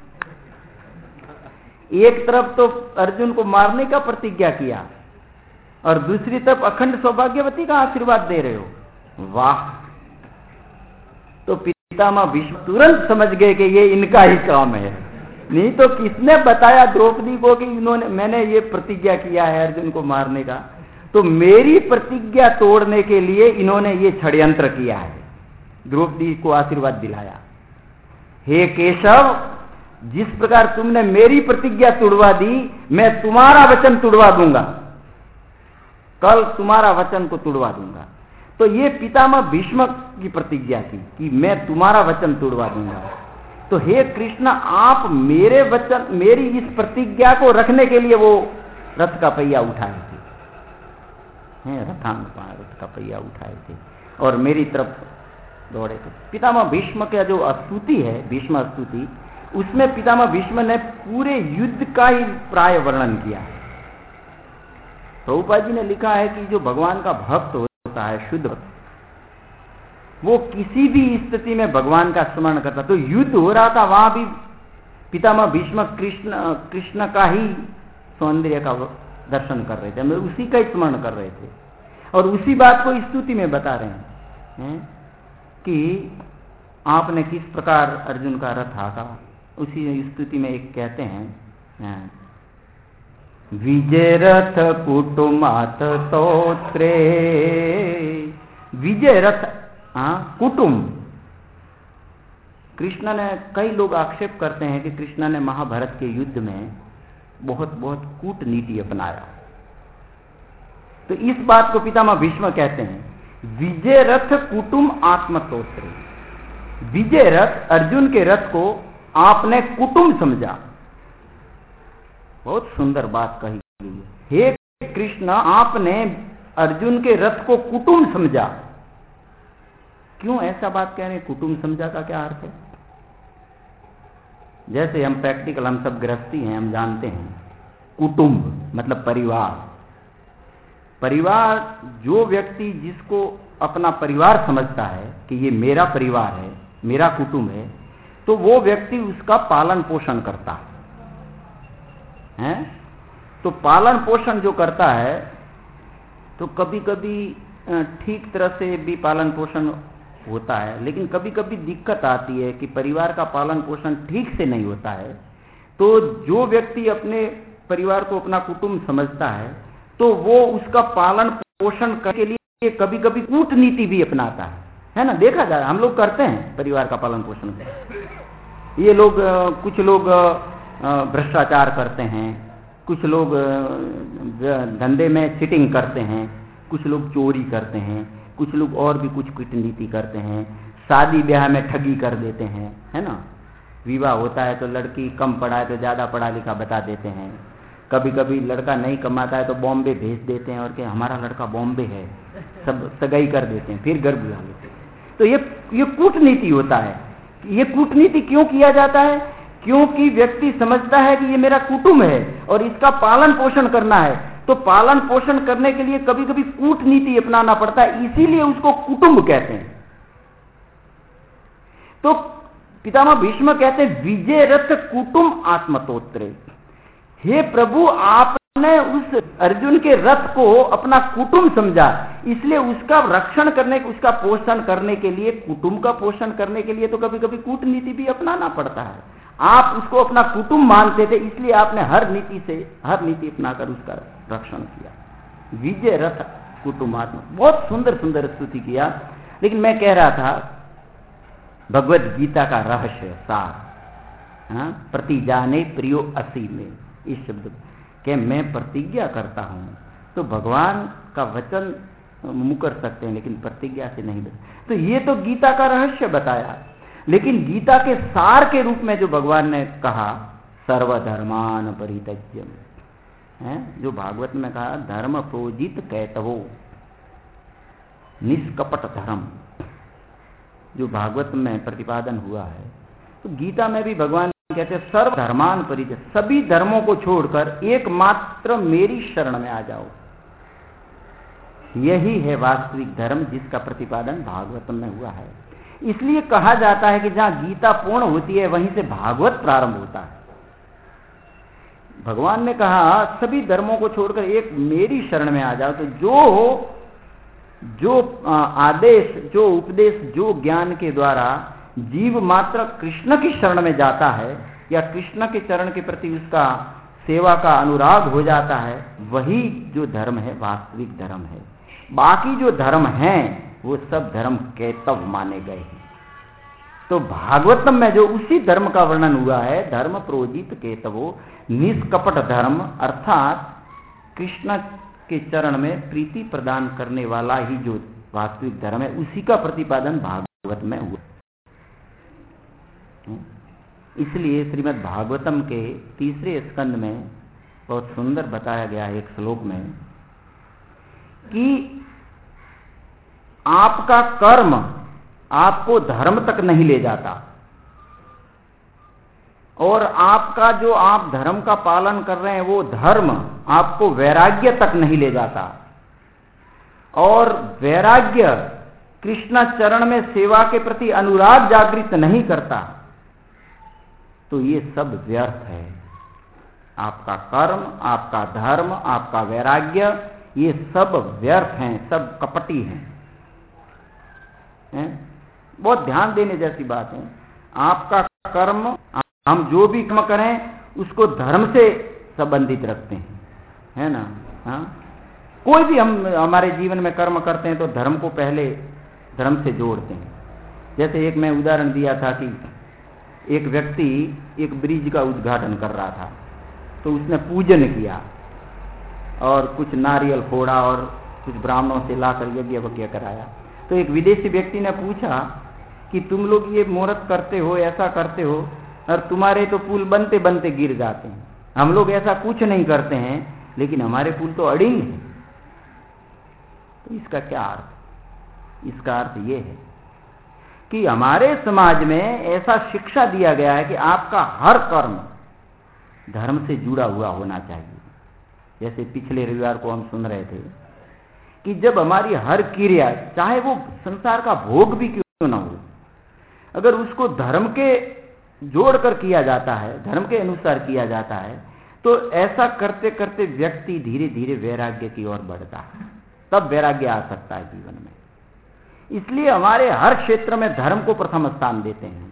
एक तरफ तो अर्जुन को मारने का प्रतिज्ञा किया और दूसरी तरफ अखंड सौभाग्यवती का आशीर्वाद दे रहे हो, वाह। तो पितामह भीष्म तुरंत समझ गए कि ये इनका ही काम है। नहीं तो किसने बताया द्रौपदी को कि मैंने ये प्रतिज्ञा किया है अर्जुन को मारने का? तो मेरी प्रतिज्ञा तोड़ने के लिए इन्होंने ये षड्यंत्र किया है। द्रौपदी को आशीर्वाद दिलाया, हे केशव, जिस प्रकार तुमने मेरी प्रतिज्ञा तुड़वा दी, मैं तुम्हारा वचन तुड़वा दूंगा, कल तुम्हारा वचन को तुड़वा दूंगा। तो ये पितामह भीष्म की प्रतिज्ञा थी कि मैं तुम्हारा वचन तुड़वा दूंगा। तो हे कृष्ण, आप मेरे वचन, मेरी इस प्रतिज्ञा को रखने के लिए वो रथ का पहिया उठाए थे, रथ का पहिया उठाए थे और मेरी तरफ दौड़े थे। पितामह भीष्म का जो स्तुति है, भीष्म स्तुति, उसमें पितामह भीष्म ने पूरे युद्ध का ही प्राय वर्णन किया है। प्रभुपाद जी ने लिखा है कि जो भगवान का भक्त होता है, शुद्ध भक्त, वो किसी भी स्थिति में भगवान का स्मरण करता। तो युद्ध हो रहा था, वहां भी पितामह भीष्म कृष्ण का ही सौंदर्य का दर्शन कर रहे थे, उसी का ही स्मरण कर रहे थे और उसी बात को स्तुति में बता रहे हैं कि आपने किस प्रकार अर्जुन का रथ हाँका। उसी स्तुति में एक कहते हैं, विजय रथ कुटुमात तोत्रे, विजय रथ कुटुंब। कृष्ण ने, कई लोग आक्षेप करते हैं कि कृष्ण ने महाभारत के युद्ध में बहुत कूटनीति अपनाया। तो इस बात को पितामह भीष्म कहते हैं, विजय रथ कुटुंब आत्मतोत्रे। विजय रथ, अर्जुन के रथ को आपने कुटुंब समझा। बहुत सुंदर बात कही गई है। हे कृष्ण, आपने अर्जुन के रथ को कुटुंब समझा। क्यों ऐसा बात कह रहे हैं? कुटुंब समझा का क्या अर्थ है? जैसे हम प्रैक्टिकल, हम सब गृहस्थी हैं, हम जानते हैं कुटुंब मतलब परिवार। परिवार, जो व्यक्ति जिसको अपना परिवार समझता है कि ये मेरा परिवार है, मेरा कुटुंब है, तो वो व्यक्ति उसका पालन पोषण करता है। तो पालन पोषण जो करता है, तो कभी कभी ठीक तरह से भी पालन पोषण होता है, लेकिन कभी कभी दिक्कत आती है कि परिवार का पालन पोषण ठीक से नहीं होता है। तो जो व्यक्ति अपने परिवार को अपना कुटुंब समझता है, तो वो उसका पालन पोषण करने के लिए कभी कभी कूटनीति भी अपनाता है ना। देखा जाए, हम लोग करते हैं परिवार का पालन पोषण। ये लोग, कुछ लोग भ्रष्टाचार करते हैं, कुछ लोग धंधे में चीटिंग करते हैं, कुछ लोग चोरी करते हैं, कुछ लोग और भी कुछ कूटनीति करते हैं, शादी ब्याह में ठगी कर देते हैं, है ना। विवाह होता है तो लड़की कम पढ़ा है तो ज्यादा पढ़ा लिखा बता देते हैं। कभी कभी लड़का नहीं कमाता है तो बॉम्बे भेज देते हैं और कि हमारा लड़का बॉम्बे है, सब सगाई कर देते हैं, फिर घर बुला लेते हैं। तो ये कूटनीति होता है। ये कूटनीति क्यों किया जाता है? क्योंकि व्यक्ति समझता है कि ये मेरा कुटुंब है और इसका पालन पोषण करना है। तो पालन पोषण करने के लिए कभी कभी कूटनीति अपनाना पड़ता है, इसीलिए उसको कुटुंब कहते हैं। तो पितामह भीष्म कहते हैं, विजय रथ कुटुंब आत्मतोत्रे। हे प्रभु, आपने उस अर्जुन के रथ को अपना कुटुंब समझा, इसलिए उसका रक्षण करने, उसका पोषण करने के लिए, कुटुंब का पोषण करने के लिए तो कभी कभी कूटनीति भी अपनाना पड़ता है। आप उसको अपना कुटुंब मानते थे, इसलिए आपने हर नीति अपनाकर उसका रक्षण किया। विजय रथ कुटुंबात्मा, बहुत सुंदर सुंदर स्तुति किया। लेकिन मैं कह रहा था, भगवद गीता का रहस्य सार, प्रति जाने प्रियो असी में, इस शब्द के मैं प्रतिज्ञा करता हूं, तो भगवान का वचन मुकर सकते हैं लेकिन प्रतिज्ञा से नहीं। तो ये तो गीता का रहस्य बताया, लेकिन गीता के सार के रूप में जो भगवान ने कहा, सर्वधर्मान परित्यज्य, जो भागवत में कहा, धर्म प्रोजित कैतवो निष्कपट धर्म, जो भागवत में प्रतिपादन हुआ है। तो गीता में भी भगवान कहते हैं, सर्वधर्मान परित्यज्य, सभी धर्मों को छोड़कर एकमात्र मेरी शरण में आ जाओ। यही है वास्तविक धर्म जिसका प्रतिपादन भागवत में हुआ है। इसलिए कहा जाता है कि जहां गीता पूर्ण होती है वहीं से भागवत प्रारंभ होता है। भगवान ने कहा सभी धर्मों को छोड़कर एक मेरी शरण में आ जाओ। तो जो आदेश, जो उपदेश, जो ज्ञान के द्वारा जीव मात्र कृष्ण की शरण में जाता है या कृष्ण के चरण के प्रति उसका सेवा का अनुराग हो जाता है, वही जो धर्म है वास्तविक धर्म है। बाकी जो धर्म हैं वो सब धर्म कैतव माने गए हैं। तो भागवतम में जो उसी धर्म का वर्णन हुआ है, धर्म प्रोजित केतवो निष्कपट धर्म, अर्थात कृष्ण के चरण में प्रीति प्रदान करने वाला ही जो वास्तविक धर्म है, उसी का प्रतिपादन भागवत में हुआ। इसलिए श्रीमद् भागवतम के तीसरे स्कंद में बहुत सुंदर बताया गया है एक श्लोक में कि आपका कर्म आपको धर्म तक नहीं ले जाता, और आपका जो आप धर्म का पालन कर रहे हैं वो धर्म आपको वैराग्य तक नहीं ले जाता, और वैराग्य कृष्ण चरण में सेवा के प्रति अनुराग जागृत नहीं करता, तो ये सब व्यर्थ है। आपका कर्म, आपका धर्म, आपका वैराग्य, ये सब व्यर्थ हैं, सब कपटी हैं। बहुत ध्यान देने जैसी बात है। आपका कर्म, हम जो भी कर्म करें उसको धर्म से संबंधित रखते हैं, है ना। हाँ, कोई भी हम हमारे जीवन में कर्म करते हैं तो धर्म को पहले धर्म से जोड़ते हैं। जैसे एक मैं उदाहरण दिया था कि एक व्यक्ति एक ब्रिज का उद्घाटन कर रहा था, तो उसने पूजन किया और कुछ नारियल फोड़ा और कुछ ब्राह्मणों से लाकर यज्ञ वज्ञ कराया। तो एक विदेशी व्यक्ति ने पूछा कि तुम लोग ये मुहूर्त करते हो, ऐसा करते हो, और तुम्हारे तो पुल बनते बनते गिर जाते हैं, हम लोग ऐसा कुछ नहीं करते हैं लेकिन हमारे पुल तो अड़िंग है। तो इसका क्या अर्थ? इसका अर्थ ये है कि हमारे समाज में ऐसा शिक्षा दिया गया है कि आपका हर कर्म धर्म से जुड़ा हुआ होना चाहिए। जैसे पिछले रविवार को हम सुन रहे थे कि जब हमारी हर क्रिया, चाहे वो संसार का भोग भी क्यों ना हो, अगर उसको धर्म के जोड़कर किया जाता है, धर्म के अनुसार किया जाता है, तो ऐसा करते करते व्यक्ति धीरे धीरे वैराग्य की ओर बढ़ता है, तब वैराग्य आ सकता है जीवन में। इसलिए हमारे हर क्षेत्र में धर्म को प्रथम स्थान देते हैं।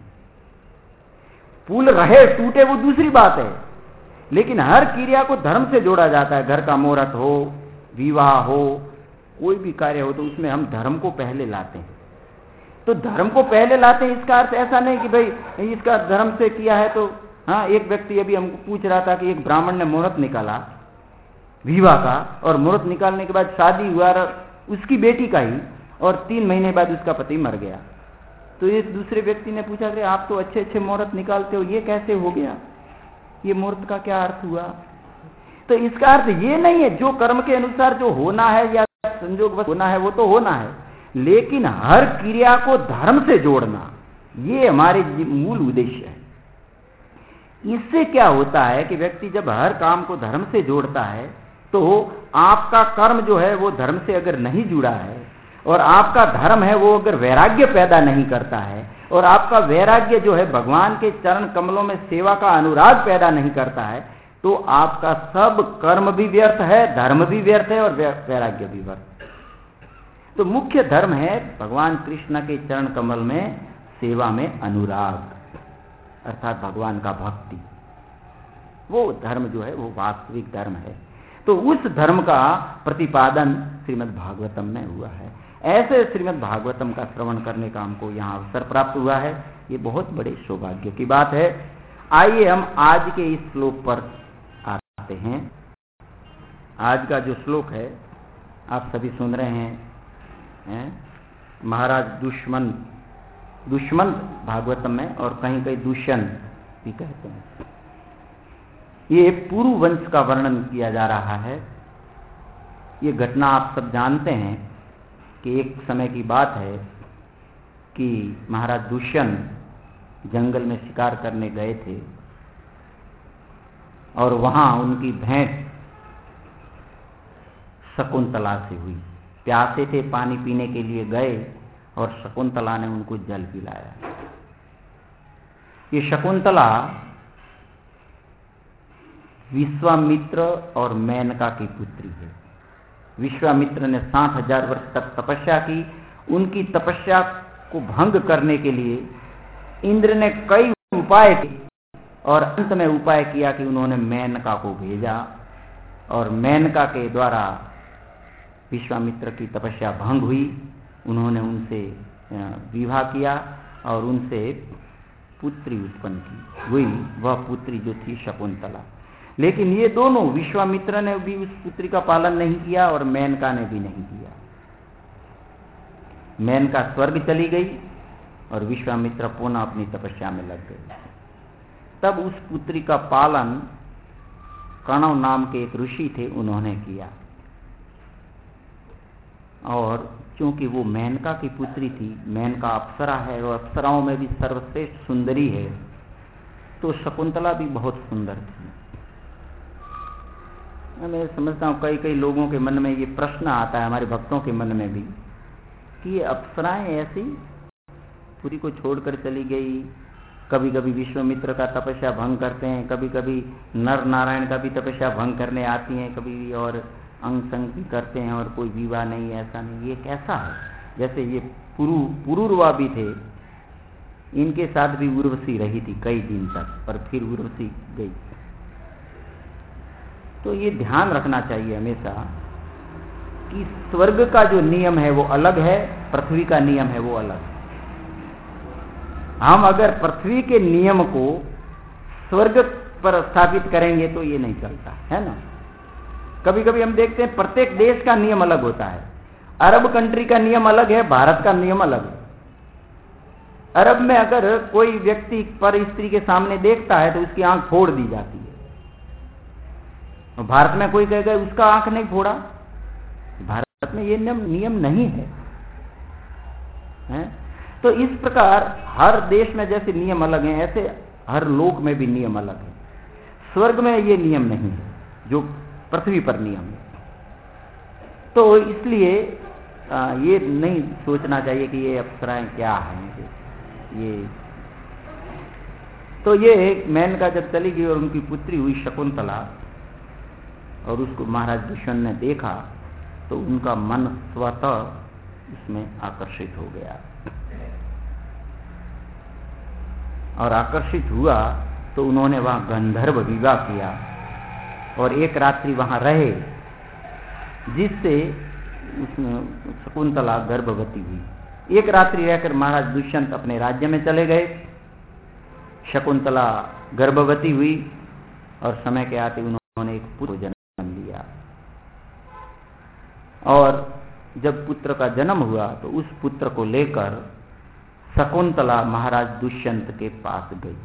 पुल रहे टूटे वो दूसरी बात है, लेकिन हर क्रिया को धर्म से जोड़ा जाता है। घर का मुहूर्त हो, विवाह हो, कोई भी कार्य हो, तो उसमें हम धर्म को पहले लाते हैं। तो धर्म को पहले लाते हैं, इसका अर्थ ऐसा नहीं कि भाई इसका धर्म से किया है तो। हाँ, एक व्यक्ति अभी हमको पूछ रहा था कि एक ब्राह्मण ने मुहूर्त निकाला विवाह का, और मुहूर्त निकालने के बाद शादी हुआ उसकी बेटी का ही, और 3 महीने बाद उसका पति मर गया। तो एक दूसरे व्यक्ति ने पूछा कि आप तो अच्छे अच्छे मुहूर्त निकालते हो, ये कैसे हो गया? ये मुहूर्त का क्या अर्थ हुआ? तो इसका अर्थ ये नहीं है, जो कर्म के अनुसार जो होना है या संजोगवश होना है वो तो होना है, लेकिन हर क्रिया को धर्म से जोड़ना, ये हमारे मूल उद्देश्य है। इससे क्या होता है कि व्यक्ति जब हर काम को धर्म से जोड़ता है, तो आपका कर्म जो है वो धर्म से अगर नहीं जुड़ा है, और आपका धर्म है वो अगर वैराग्य पैदा नहीं करता है, और आपका वैराग्य जो है भगवान के चरण कमलों में सेवा का अनुराग पैदा नहीं करता है, तो आपका सब कर्म भी व्यर्थ है, धर्म भी व्यर्थ है, और वैराग्य भी व्यर्थ है। तो मुख्य धर्म है भगवान कृष्ण के चरण कमल में सेवा में अनुराग, अर्थात भगवान का भक्ति। वो धर्म जो है वो वास्तविक धर्म है। तो उस धर्म का प्रतिपादन श्रीमद् भागवतम में हुआ है। ऐसे श्रीमद् भागवतम का श्रवण करने का हमको यहाँ अवसर प्राप्त हुआ है, ये बहुत बड़े सौभाग्य की बात है। आइए हम आज के इस श्लोक पर आते हैं। आज का जो श्लोक है आप सभी सुन रहे हैं, महाराज दुष्मंत भागवतम में, और कहीं कहीं दुष्यंत भी कहते हैं। ये पूर्व वंश का वर्णन किया जा रहा है। ये घटना आप सब जानते हैं कि एक समय की बात है कि महाराज दुष्यंत जंगल में शिकार करने गए थे, और वहां उनकी भेंट शकुंतला से हुई। प्यासे थे, पानी पीने के लिए गए, और शकुंतला ने उनको जल पिलाया। ये शकुंतला विश्वामित्र और मेनका की पुत्री है। विश्वामित्र ने 60,000 वर्ष तक तपस्या की। उनकी तपस्या को भंग करने के लिए इंद्र ने कई उपाय किए, और अंत में उपाय किया कि उन्होंने मेनका को भेजा, और मेनका के द्वारा विश्वामित्र की तपस्या भंग हुई। उन्होंने उनसे विवाह किया, और उनसे पुत्री उत्पन्न की, वही वह पुत्री जो थी शकुंतला। लेकिन ये दोनों, विश्वामित्र ने भी उस पुत्री का पालन नहीं किया और मेनका ने भी नहीं किया। मेनका स्वर्ग चली गई और विश्वामित्र पुनः अपनी तपस्या में लग गए। तब उस पुत्री का पालन कणव नाम के एक ऋषि थे, उन्होंने किया। और क्योंकि वो मेनका की पुत्री थी, मेनका अप्सरा है और अप्सराओं में भी सर्वश्रेष्ठ सुंदरी है, तो शकुंतला भी बहुत सुंदर थी। मैं समझता हूँ कई कई लोगों के मन में ये प्रश्न आता है, हमारे भक्तों के मन में भी, कि ये अप्सराएं ऐसी पुरी को छोड़कर चली गई, कभी कभी विश्वामित्र का तपस्या भंग करते हैं, कभी कभी नर नारायण का भी तपस्या भंग करने आती हैं, कभी और अंग संग भी करते हैं और कोई विवाह नहीं, ऐसा नहीं। ये कैसा है? जैसे ये पुरूरवा भी थे, इनके साथ भी उर्वशी रही थी कई दिन तक, पर फिर उर्वशी गई। तो ये ध्यान रखना चाहिए हमेशा कि स्वर्ग का जो नियम है वो अलग है, पृथ्वी का नियम है वो अलग है। हम अगर पृथ्वी के नियम को स्वर्ग पर स्थापित करेंगे तो ये नहीं चलता है ना। कभी कभी हम देखते हैं प्रत्येक देश का नियम अलग होता है। अरब कंट्री का नियम अलग है, भारत का नियम अलग है। अरब में अगर कोई व्यक्ति पर स्त्री के सामने देखता है तो उसकी आंख फोड़ दी जाती है, और भारत में कोई कहेगा उसका आंख नहीं फोड़ा। भारत में ये नियम नहीं है, तो इस प्रकार हर देश में जैसे नियम अलग हैं, ऐसे हर लोक में भी नियम अलग है। स्वर्ग में ये नियम नहीं है जो पृथ्वी पर नियम है। तो इसलिए ये नहीं सोचना चाहिए कि ये अप्सराएं क्या हैं। ये तो ये मेनका जब चली गई और उनकी पुत्री हुई शकुंतला, और उसको महाराज दुष्यंत ने देखा तो उनका मन स्वतः इसमें आकर्षित हो गया, और आकर्षित हुआ तो उन्होंने वहां गंधर्व विवाह किया और एक रात्रि वहां रहे, जिससे शकुंतला गर्भवती हुई। एक रात्रि रहकर महाराज दुष्यंत अपने राज्य में चले गए। शकुंतला गर्भवती हुई और समय के आते उन्होंने एक पुत्र जन्म लिया, और जब पुत्र का जन्म हुआ तो उस पुत्र को लेकर शकुंतला महाराज दुष्यंत के पास गई।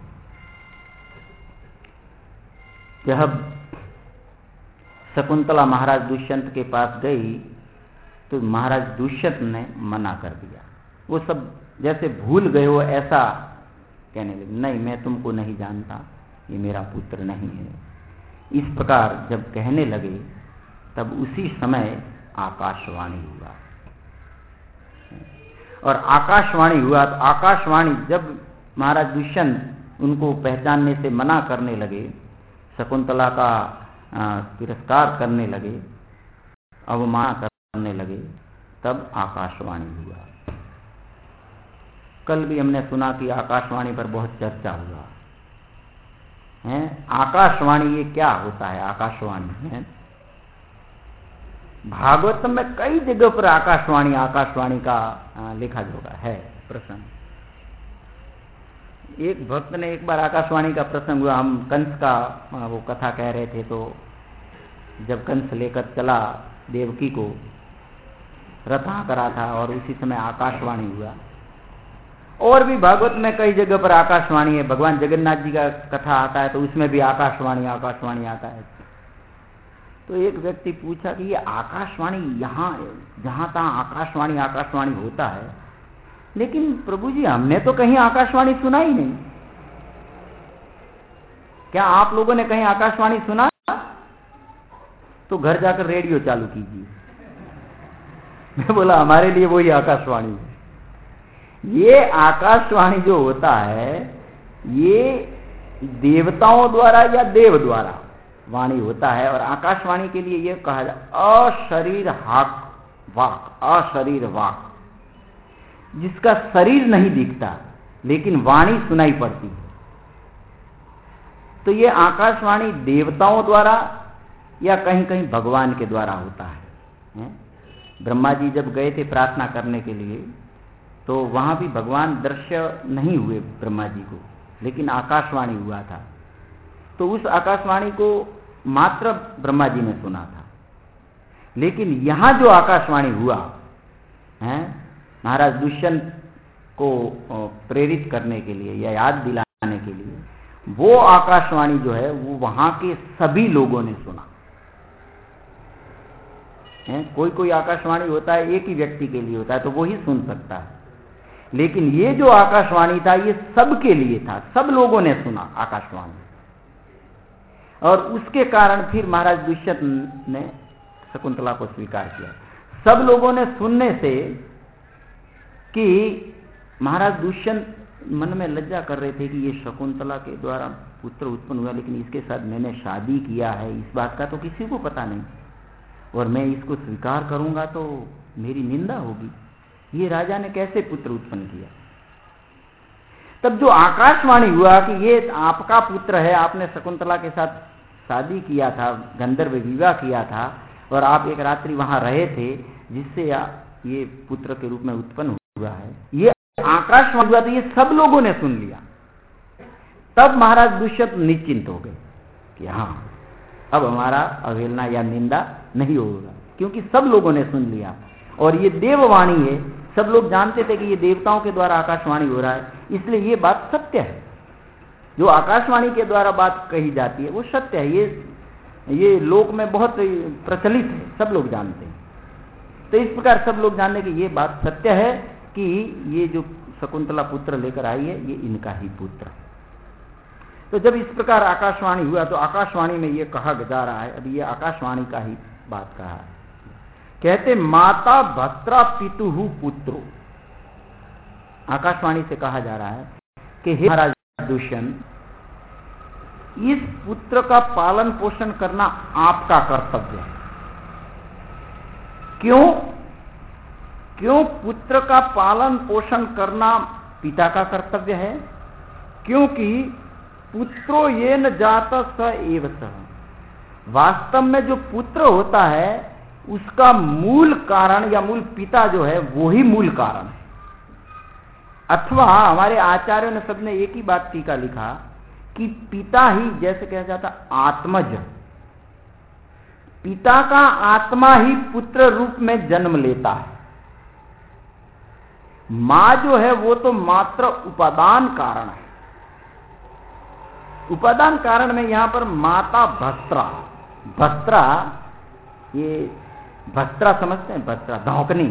जब शकुंतला महाराज दुष्यंत के पास गई तो महाराज दुष्यंत ने मना कर दिया। वो सब जैसे भूल गए हो ऐसा कहने लगे, नहीं मैं तुमको नहीं जानता, ये मेरा पुत्र नहीं है। इस प्रकार जब कहने लगे तब उसी समय आकाशवाणी हुआ, और आकाशवाणी हुआ तो आकाशवाणी जब महाराज दुष्यंत उनको पहचानने से मना करने लगे, शकुंतला का तिरस्कार करने लगे, अवमान करने लगे, तब आकाशवाणी हुआ। कल भी हमने सुना कि आकाशवाणी पर बहुत चर्चा हुआ है। आकाशवाणी ये क्या होता है? आकाशवाणी है, भागवतम में कई जगह पर आकाशवाणी का लिखा जोगा है प्रसंग। एक भक्त ने एक बार आकाशवाणी का प्रसंग हुआ, हम कंस का वो कथा कह रहे थे, तो जब कंस लेकर चला देवकी को, रथा करा था और उसी समय आकाशवाणी हुआ। और भी भागवत में कई जगह पर आकाशवाणी है। भगवान जगन्नाथ जी का कथा आता है तो उसमें भी आकाशवाणी आता है। तो एक व्यक्ति पूछा कि ये आकाशवाणी यहाँ जहाँ तहाँ आकाशवाणी होता है, लेकिन प्रभु जी हमने तो कहीं आकाशवाणी सुना ही नहीं, क्या आप लोगों ने कहीं आकाशवाणी सुना? तो घर जाकर रेडियो चालू कीजिए। मैं बोला हमारे लिए वही आकाशवाणी है। ये आकाशवाणी जो होता है ये देवताओं द्वारा या देव द्वारा वाणी होता है, और आकाशवाणी के लिए यह कहा जाए अशरीर वाक, अशरीर वाक, जिसका शरीर नहीं दिखता लेकिन वाणी सुनाई पड़ती है। तो ये आकाशवाणी देवताओं द्वारा या कहीं कहीं भगवान के द्वारा होता है। ब्रह्मा जी जब गए थे प्रार्थना करने के लिए तो वहां भी भगवान दृश्य नहीं हुए ब्रह्मा जी को, लेकिन आकाशवाणी हुआ था। तो उस आकाशवाणी को मात्र ब्रह्मा जी ने सुना था। लेकिन यहां जो आकाशवाणी हुआ है महाराज दुष्यंत को प्रेरित करने के लिए या याद दिलाने के लिए, वो आकाशवाणी जो है वो वहां के सभी लोगों ने सुना है। कोई कोई आकाशवाणी होता है एक ही व्यक्ति के लिए होता है, तो वो ही सुन सकता है। लेकिन ये जो आकाशवाणी था ये सबके लिए था, सब लोगों ने सुना आकाशवाणी। और उसके कारण फिर महाराज दुष्यंत ने शकुंतला को स्वीकार किया। सब लोगों ने सुनने से कि महाराज दुष्यंत मन में लज्जा कर रहे थे कि ये शकुंतला के द्वारा पुत्र उत्पन्न हुआ, लेकिन इसके साथ मैंने शादी किया है, इस बात का तो किसी को पता नहीं, और मैं इसको स्वीकार करूंगा तो मेरी निंदा होगी। ये राजा ने कैसे पुत्र उत्पन्न किया? तब जो आकाशवाणी हुआ कि ये आपका पुत्र है, आपने शकुंतला के साथ शादी किया था, गंधर्व विवाह किया था, और आप एक रात्रि वहां रहे थे, जिससे ये पुत्र के रूप में उत्पन्न हुआ है, ये आकाशवाणी हुआ। तो ये सब लोगों ने सुन लिया। तब महाराज दुष्यंत निश्चिंत हो गए कि हाँ, अब हमारा अवहेलना या निंदा नहीं होगा, क्योंकि सब लोगों ने सुन लिया। और ये देववाणी है, सब लोग जानते थे कि ये देवताओं के द्वारा आकाशवाणी हो रहा है, इसलिए ये बात सत्य है। जो आकाशवाणी के द्वारा बात कही जाती है वो सत्य है, ये लोक में बहुत प्रचलित है, सब लोग जानते हैं। तो इस प्रकार सब लोग जानते कि ये बात सत्य है कि ये जो शकुंतला पुत्र लेकर आई है ये इनका ही पुत्र। तो जब इस प्रकार आकाशवाणी हुआ तो आकाशवाणी में ये कहा जा रहा है, अभी ये आकाशवाणी का ही बात कहा है। कहते माता भस्त्रा पितुहु पुत्रो, आकाशवाणी से कहा जा रहा है कि हे महाराज दुष्यंत, इस पुत्र का पालन पोषण करना आपका कर्तव्य है। क्यों पुत्र का पालन पोषण करना पिता का कर्तव्य है? क्योंकि पुत्रो येन जाता स एव सः, वास्तव में जो पुत्र होता है उसका मूल कारण या मूल पिता जो है वो ही मूल कारण है। अथवा हमारे आचार्यों ने सबने एक ही बात टीका लिखा कि पिता ही, जैसे कहा जाता आत्मज, पिता का आत्मा ही पुत्र रूप में जन्म लेता है। मां जो है वो तो मात्र उपादान कारण है। उपादान कारण में यहां पर माता भस्त्रा, भस्त्रा ये भस्त्रा समझते हैं, भस्त्रा धौकनी,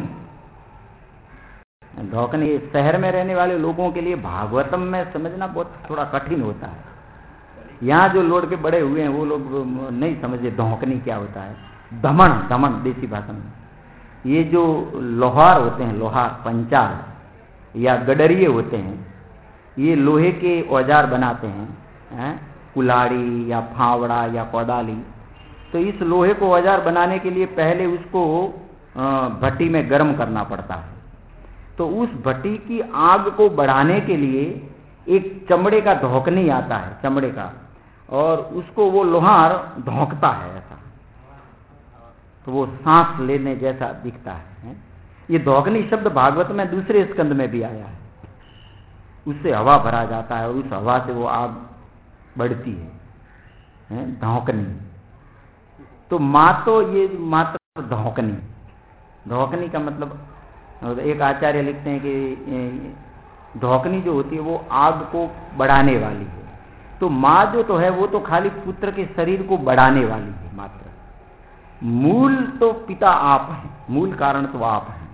धौकनी शहर में रहने वाले लोगों के लिए भागवतम में समझना बहुत थोड़ा कठिन होता है। यहाँ जो लोड के बड़े हुए हैं वो लोग नहीं समझे धौकनी क्या होता है। दमन, दमन देसी भाषा में ये जो लोहार होते हैं, लोहार पंचाल या गडरिये होते हैं, ये लोहे के औजार बनाते हैं, कुल्हाड़ी या फावड़ा या कोदाली। तो इस लोहे को औजार बनाने के लिए पहले उसको भट्टी में गर्म करना पड़ता है। तो उस भट्टी की आग को बढ़ाने के लिए एक चमड़े का धौकनी आता है, चमड़े का, और उसको वो लोहार धौंकता है ऐसा, तो वो सांस लेने जैसा दिखता है। ये धौकनी शब्द भागवत में दूसरे स्कंद में भी आया है। उससे हवा भरा जाता है और उस हवा से वो आग बढ़ती है, धौकनी। तो मां तो ये मात्र धौकनी, धौकनी का मतलब एक आचार्य लिखते हैं कि धौकनी जो होती है वो आग को बढ़ाने वाली है। तो मां जो तो है वो तो खाली पुत्र के शरीर को बढ़ाने वाली है मात्र। मूल तो पिता आप हैं, मूल कारण तो आप हैं।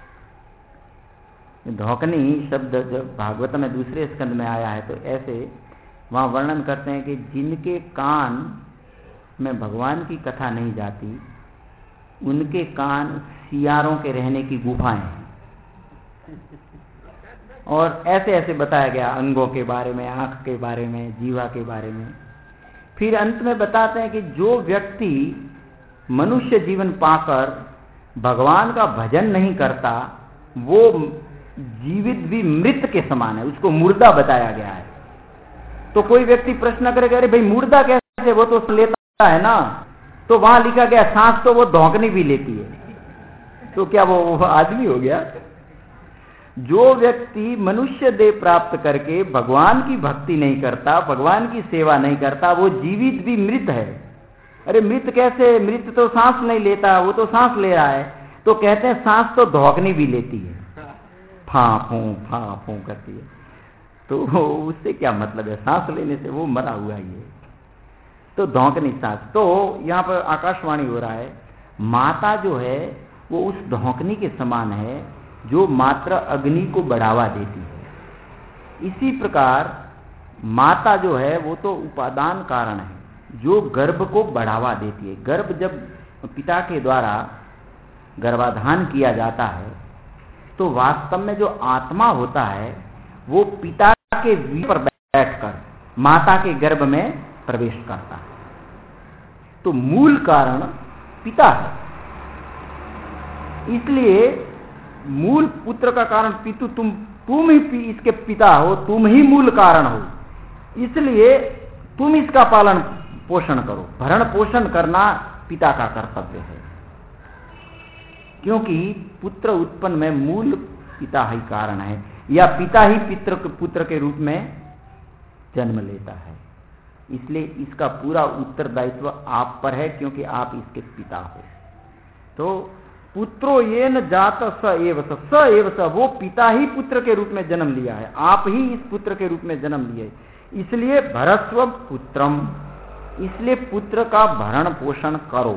धौकनी शब्द जब भागवत में दूसरे स्कंद में आया है तो ऐसे वहां वर्णन करते हैं कि जिनके कान में भगवान की कथा नहीं जाती उनके कान सियारों के रहने की गुफाएं हैं। और ऐसे ऐसे बताया गया अंगों के बारे में, आंख के बारे में, जीवा के बारे में। फिर अंत में बताते हैं कि जो व्यक्ति मनुष्य जीवन पाकर भगवान का भजन नहीं करता वो जीवित भी मृत के समान है, उसको मुर्दा बताया गया है। तो कोई व्यक्ति प्रश्न करेगा अरे भाई मुर्दा कैसे, वो तो लेता है ना। तो वहां लिखा गया सांस तो वो धौकनी भी लेती है, तो क्या वो आदमी हो गया? जो व्यक्ति मनुष्य देह प्राप्त करके भगवान की भक्ति नहीं करता, भगवान की सेवा नहीं करता, वो जीवित भी मृत है। अरे मृत कैसे? मृत तो सांस नहीं लेता, वो तो सांस ले रहा है। तो कहते हैं सांस तो धौकनी भी लेती है, फां फूं करती है। तो उससे क्या मतलब है? सांस लेने से वो मरा हुआ ही है। तो धौकनी सांस। तो यहाँ पर आकाशवाणी हो रहा है, माता जो है वो उस धौकनी के समान है जो मात्र अग्नि को बढ़ावा देती है। इसी प्रकार माता जो है वो तो उपादान कारण है जो गर्भ को बढ़ावा देती है। गर्भ जब पिता के द्वारा गर्भाधान किया जाता है तो वास्तव में जो आत्मा होता है वो पिता के वीर्य पर बैठकर माता के गर्भ में प्रवेश करता है। तो मूल कारण पिता है। इसलिए मूल पुत्र का कारण पितु, तुम ही इसके पिता हो, तुम ही मूल कारण हो। इसलिए तुम इसका पालन पोषण करो। भरण पोषण करना पिता का कर्तव्य है, क्योंकि पुत्र उत्पन्न में मूल पिता ही कारण है, या पिता ही पुत्र के रूप में जन्म लेता है। इसलिए इसका पूरा उत्तरदायित्व आप पर है, क्योंकि आप इसके पिता हो। तो पुत्रो ये न जात स एव स, वो पिता ही पुत्र के रूप में जन्म लिया है, आप ही इस पुत्र के रूप में जन्म लिए। इसलिए भरस्व पुत्रम, इसलिए पुत्र का भरण पोषण करो।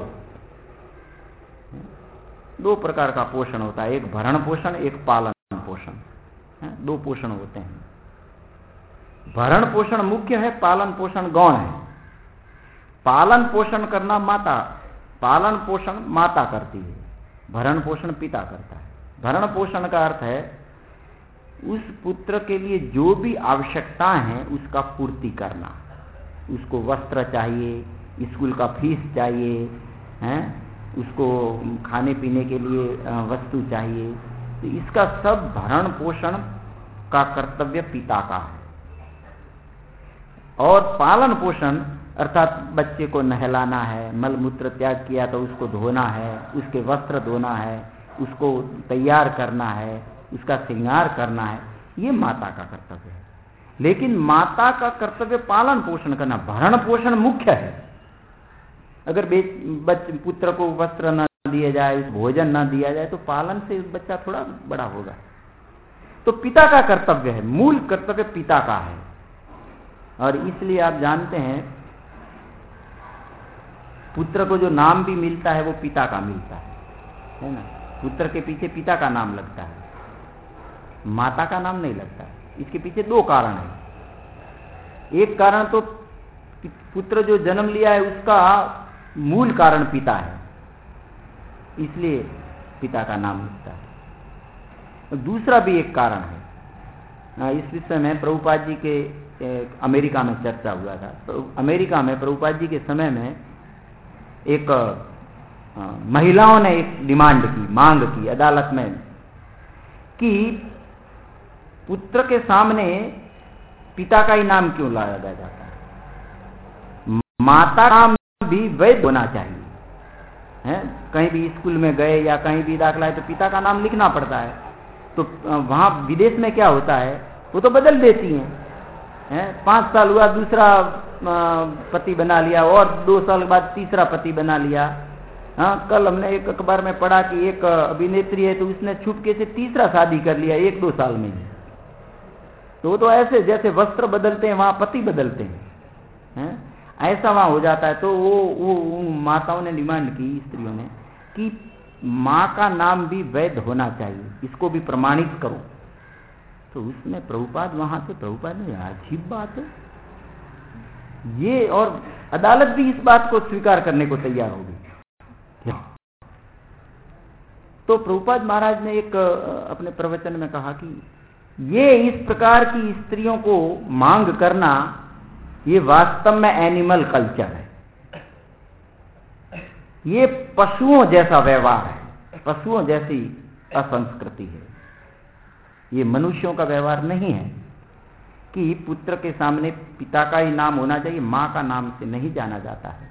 दो प्रकार का पोषण होता है, एक भरण पोषण, एक पालन पोषण। दो पोषण होते हैं। भरण पोषण मुख्य है, पालन पोषण गौण है। पालन पोषण करना माता, पालन पोषण माता करती है, भरण पोषण पिता करता है। भरण पोषण का अर्थ है उस पुत्र के लिए जो भी आवश्यकताएं हैं उसका पूर्ति करना। उसको वस्त्र चाहिए, स्कूल का फीस चाहिए, हैं, उसको खाने पीने के लिए वस्तु चाहिए। तो इसका सब भरण पोषण का कर्तव्य पिता का है। और पालन पोषण अर्थात बच्चे को नहलाना है, मल मूत्र त्याग किया तो उसको धोना है, उसके वस्त्र धोना है, उसको तैयार करना है, उसका श्रृंगार करना है, ये माता का कर्तव्य है। लेकिन माता का कर्तव्य पालन पोषण करना, भरण पोषण मुख्य है। अगर पुत्र को वस्त्र न दिया जाए, भोजन न दिया जाए, तो पालन से बच्चा थोड़ा बड़ा होगा। तो पिता का कर्तव्य है, मूल कर्तव्य पिता का है। और इसलिए आप जानते हैं पुत्र को जो नाम भी मिलता है वो पिता का मिलता है ना। पुत्र के पीछे पिता का नाम लगता है, माता का नाम नहीं लगता है। इसके पीछे दो कारण है। एक कारण तो पुत्र जो जन्म लिया है उसका मूल कारण पिता है, इसलिए पिता का नाम लगता है। दूसरा भी एक कारण है। इस विषय में प्रभुपाद जी के अमेरिका में चर्चा हुआ था। तो अमेरिका में प्रभुपाद जी के समय में एक महिलाओं ने एक डिमांड की, मांग की अदालत में कि पुत्र के सामने पिता का ही नाम क्यों लाया जाता है, माता का नाम भी वैध होना चाहिए। है, कहीं भी स्कूल में गए या कहीं भी दाखिला है तो पिता का नाम लिखना पड़ता है। तो वहां विदेश में क्या होता है, वो तो बदल देती हैं। 5 साल हुआ दूसरा पति बना लिया, और 2 साल बाद तीसरा पति बना लिया। हाँ, कल हमने एक अखबार में पढ़ा कि एक अभिनेत्री है तो उसने छुपके से तीसरा शादी कर लिया 1-2 साल में। तो ऐसे जैसे वस्त्र बदलते हैं वहां पति बदलते हैं, ऐसा वहां हो जाता है। तो वो माताओं ने डिमांड की, स्त्रियों ने, कि माँ का नाम भी वैध होना चाहिए, इसको भी प्रमाणित करो। तो उसमें प्रभुपाद वहां से, प्रभुपाद ने, अजीब बात है ये, और अदालत भी इस बात को स्वीकार करने को तैयार हो गई। तो प्रभुपाद महाराज ने एक अपने प्रवचन में कहा कि ये इस प्रकार की स्त्रियों को मांग करना, ये वास्तव में एनिमल कल्चर है। ये पशुओं जैसा व्यवहार है, पशुओं जैसी असंस्कृति है। ये मनुष्यों का व्यवहार नहीं है कि पुत्र के सामने पिता का ही नाम होना चाहिए, मां का नाम से नहीं जाना जाता है।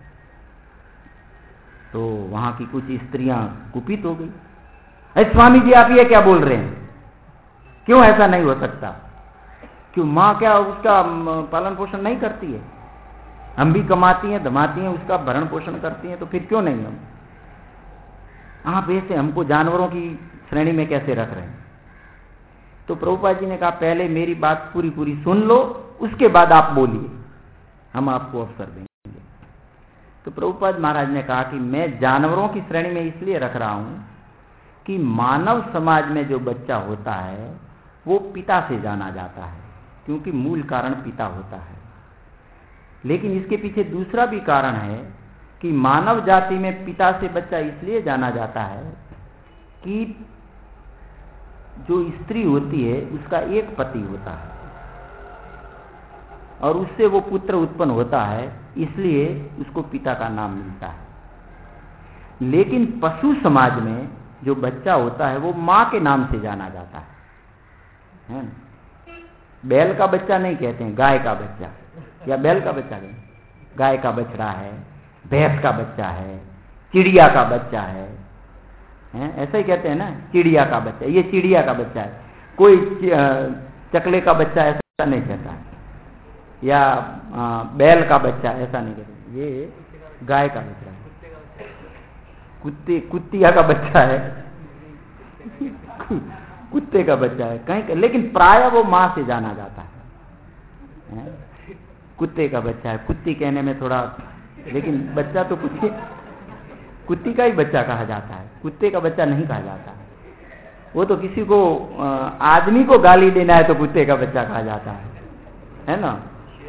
तो वहां की कुछ स्त्रियां कुपित हो गई, स्वामी जी आप ये क्या बोल रहे हैं, क्यों ऐसा नहीं हो सकता? क्यों माँ क्या उसका पालन पोषण नहीं करती है? हम भी कमाती हैं, धमाती हैं, उसका भरण पोषण करती हैं, तो फिर क्यों नहीं हम? आप ऐसे हमको जानवरों की श्रेणी में कैसे रख रहे हैं? तो प्रभुपाद जी ने कहा पहले मेरी बात पूरी पूरी सुन लो, उसके बाद आप बोलिए, हम आपको अवसर देंगे। तो प्रभुपाद महाराज ने कहा कि मैं जानवरों की श्रेणी में इसलिए रख रहा हूं कि मानव समाज में जो बच्चा होता है वो पिता से जाना जाता है, क्योंकि मूल कारण पिता होता है। लेकिन इसके पीछे दूसरा भी कारण है कि मानव जाति में पिता से बच्चा इसलिए जाना जाता है कि जो स्त्री होती है उसका एक पति होता है और उससे वो पुत्र उत्पन्न होता है, इसलिए उसको पिता का नाम मिलता है। लेकिन पशु समाज में जो बच्चा होता है वो माँ के नाम से जाना जाता है ना? बैल का बच्चा नहीं कहते हैं, गाय का बच्चा, या बैल का बच्चा कहते हैं, गाय का बछड़ा है, भैंस का बच्चा है, चिड़िया का बच्चा है, ऐसा ही कहते हैं ना, चिड़िया का बच्चा, ये चिड़िया का बच्चा है। कोई चकले का बच्चा ऐसा नहीं कहता है, या बैल का बच्चा ऐसा नहीं कहते, ये गाय का बच्चा है, कुत्तिया का बच्चा है, कुत्ते का बच्चा है कहीं, लेकिन प्राय वो माँ से जाना जाता है। कुत्ते का बच्चा है, कुत्ती कहने में थोड़ा, लेकिन बच्चा तो कुत्ती का ही बच्चा कहा जाता है, कुत्ते का बच्चा नहीं कहा जाता है। वो तो किसी को आदमी को गाली देना है तो कुत्ते का बच्चा कहा जाता है ना?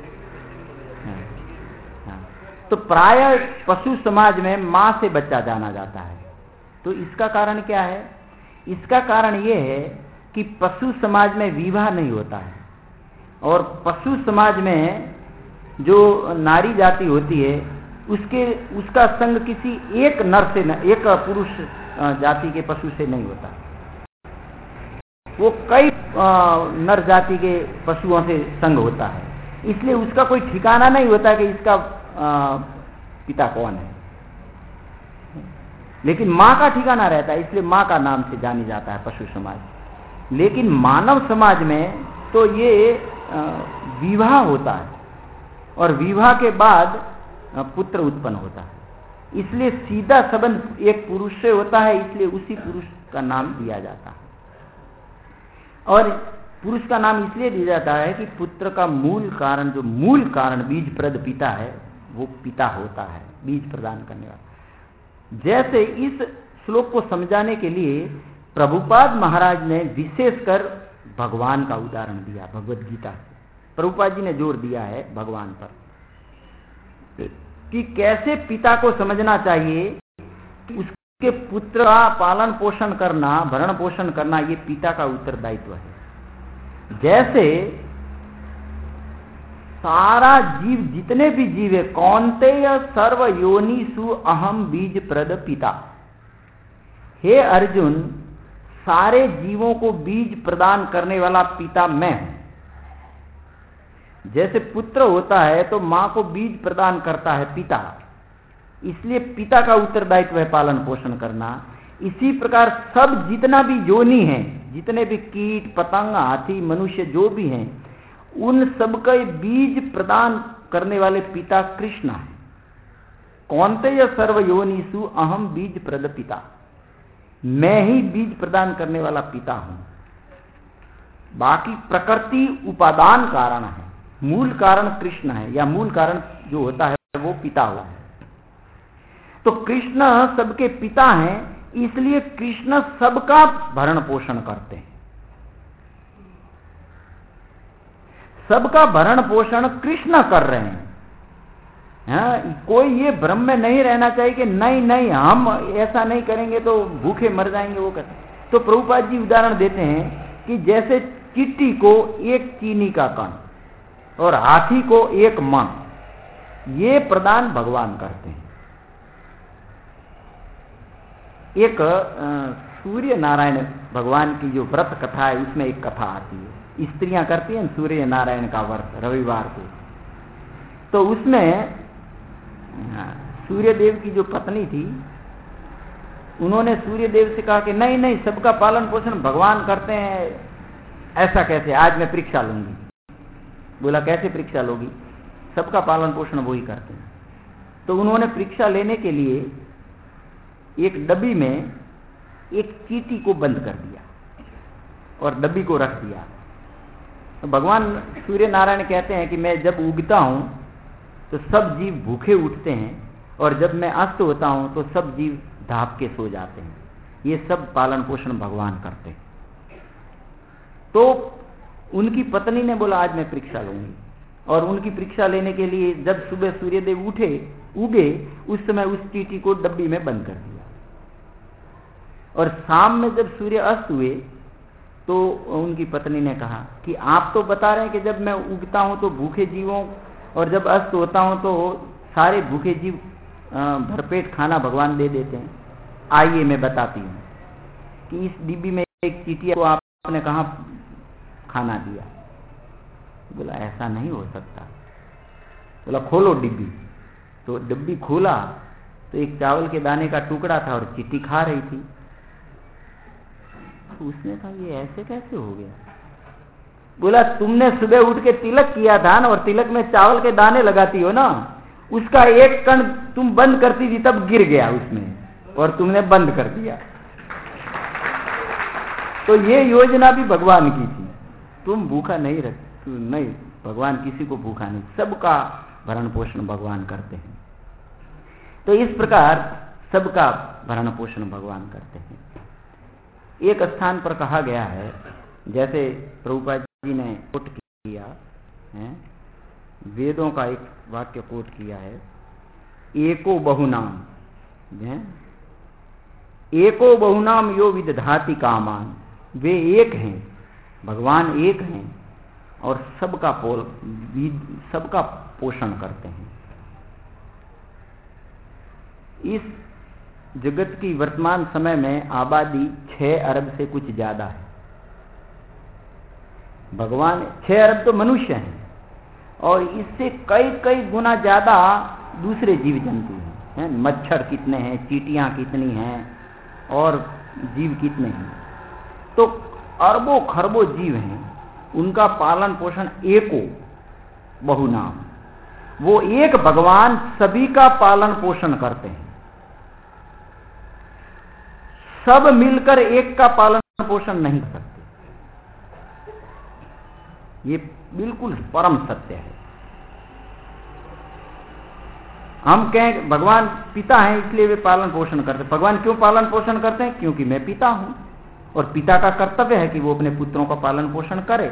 तो प्राय पशु समाज में माँ से बच्चा जाना जाता है। तो इसका कारण क्या है? इसका कारण ये है कि पशु समाज में विवाह नहीं होता है, और पशु समाज में जो नारी जाति होती है उसका संग किसी एक नर से एक पुरुष जाति के पशु से नहीं होता, वो कई नर जाति के पशुओं से संग होता है। इसलिए उसका कोई ठिकाना नहीं होता कि इसका पिता कौन है, लेकिन माँ का ठिकाना रहता है, इसलिए माँ का नाम से जानी जाता है पशु समाज। लेकिन मानव समाज में तो ये विवाह होता है, और विवाह के बाद पुत्र उत्पन्न होता है, इसलिए सीधा संबंध एक पुरुष से होता है, इसलिए उसी पुरुष का नाम दिया जाता है। और पुरुष का नाम इसलिए दिया जाता है कि पुत्र का मूल कारण बीज प्रद पिता है, वो पिता होता है, बीज प्रदान करने वाला। जैसे इस श्लोक को समझाने के लिए प्रभुपाद महाराज ने विशेषकर भगवान का उदाहरण दिया, भगवद गीता से। प्रभुपाद जी ने जोर दिया है भगवान पर कि कैसे पिता को समझना चाहिए कि उसके पुत्र का पालन पोषण करना, भरण पोषण करना, ये पिता का उत्तरदायित्व है। जैसे सारा जीव, जितने भी जीव है, कौन्तेय सर्व योनिषु अहम बीज प्रद पिता। हे अर्जुन, सारे जीवों को बीज प्रदान करने वाला पिता मैं हूं। जैसे पुत्र होता है तो मां को बीज प्रदान करता है पिता, इसलिए पिता का उत्तरदायित्व है पालन पोषण करना। इसी प्रकार सब जितना भी योनि है, जितने भी कीट पतंग हाथी मनुष्य जो भी हैं, उन सबका बीज प्रदान करने वाले पिता कृष्ण है। कौन्तेय सर्व योनिषु अहम बीज प्रद पिता, मैं ही बीज प्रदान करने वाला पिता हूं। बाकी प्रकृति उपादान कारण है, मूल कारण कृष्ण है, या मूल कारण जो होता है वो पिता हुआ है। तो कृष्ण सबके पिता हैं, इसलिए कृष्ण सबका भरण पोषण करते हैं। सबका भरण पोषण कृष्ण कर रहे हैं। कोई ये भ्रम में नहीं रहना चाहिए कि नहीं हम ऐसा नहीं करेंगे तो भूखे मर जाएंगे, वो कहते। तो प्रभुपाद जी उदाहरण देते हैं कि जैसे चींटी को एक चीनी का कण और हाथी को एक मन, ये प्रदान भगवान करते हैं। एक सूर्य नारायण भगवान की जो व्रत कथा है, उसमें एक कथा आती है, स्त्रियां करती हैं सूर्य नारायण का व्रत रविवार को। तो उसमें सूर्य देव की जो पत्नी थी, उन्होंने सूर्य देव से कहा कि नहीं सबका पालन पोषण भगवान करते हैं, ऐसा कैसे, आज मैं परीक्षा लूंगी। बोला कैसे परीक्षा लोगी, सबका पालन पोषण वो ही करते हैं। तो उन्होंने परीक्षा लेने के लिए एक डब्बी में एक चींटी को बंद कर दिया और डब्बी को रख दिया। तो भगवान सूर्य नारायण कहते हैं कि मैं जब उगता हूं तो सब जीव भूखे उठते हैं, और जब मैं अस्त होता हूं तो सब जीव ढाप के सो जाते हैं। ये सब पालन पोषण भगवान करते हैं। तो उनकी पत्नी ने बोला आज मैं परीक्षा लूंगी, और उनकी परीक्षा लेने के लिए जब सुबह सूर्यदेव उगे उस समय उस चींटी को डब्बी में बंद कर दिया। और शाम में जब सूर्य अस्त हुए तो उनकी पत्नी ने कहा कि आप तो बता रहे हैं कि जब मैं उगता हूं तो भूखे जीवों, और जब अस्त होता हूं तो सारे भूखे जीव भरपेट खाना भगवान दे देते हैं। आइए मैं बताती हूँ कि इस डिब्बी में एक चींटी को आपने कहाँ खाना दिया। बोला ऐसा नहीं हो सकता। बोला खोलो डिब्बी। तो डिब्बी खोला तो एक चावल के दाने का टुकड़ा था और चींटी खा रही थी। तो उसने कहा ये ऐसे कैसे हो गया। बोला तुमने सुबह उठ के तिलक किया था ना, और तिलक में चावल के दाने लगाती हो ना, उसका एक कण तुम बंद करती थी तब गिर गया उसमें, और तुमने बंद कर दिया। तो ये योजना भी भगवान की थी। तुम भूखा नहीं रख नहीं, भगवान किसी को भूखा नहीं, सबका भरण पोषण भगवान करते हैं। तो इस प्रकार सबका भरण पोषण भगवान करते हैं। एक स्थान पर कहा गया है, जैसे प्रभुपाद जी ने कोट किया है, वेदों का एक वाक्य कोट किया है, एको बहुनाम, एको बहुनाम यो विदधाति कामान। वे एक हैं, भगवान एक हैं, और सबका पोषण करते हैं। इस जगत की वर्तमान समय में आबादी 6 अरब से कुछ ज्यादा है। भगवान 6 अरब तो मनुष्य हैं, और इससे कई कई गुना ज्यादा दूसरे जीव जंतु हैं। मच्छर कितने हैं, चींटियां कितनी हैं, और जीव कितने हैं। तो अरबों खरबों जीव हैं, उनका पालन पोषण एको बहुनाम। वो एक भगवान सभी का पालन पोषण करते हैं। सब मिलकर एक का पालन पोषण नहीं कर सकते। ये बिल्कुल परम सत्य है। हम कहें भगवान पिता हैं इसलिए वे पालन पोषण करते हैं। भगवान क्यों पालन पोषण करते हैं? क्योंकि मैं पिता हूं, और पिता का कर्तव्य है कि वो अपने पुत्रों का पालन पोषण करे।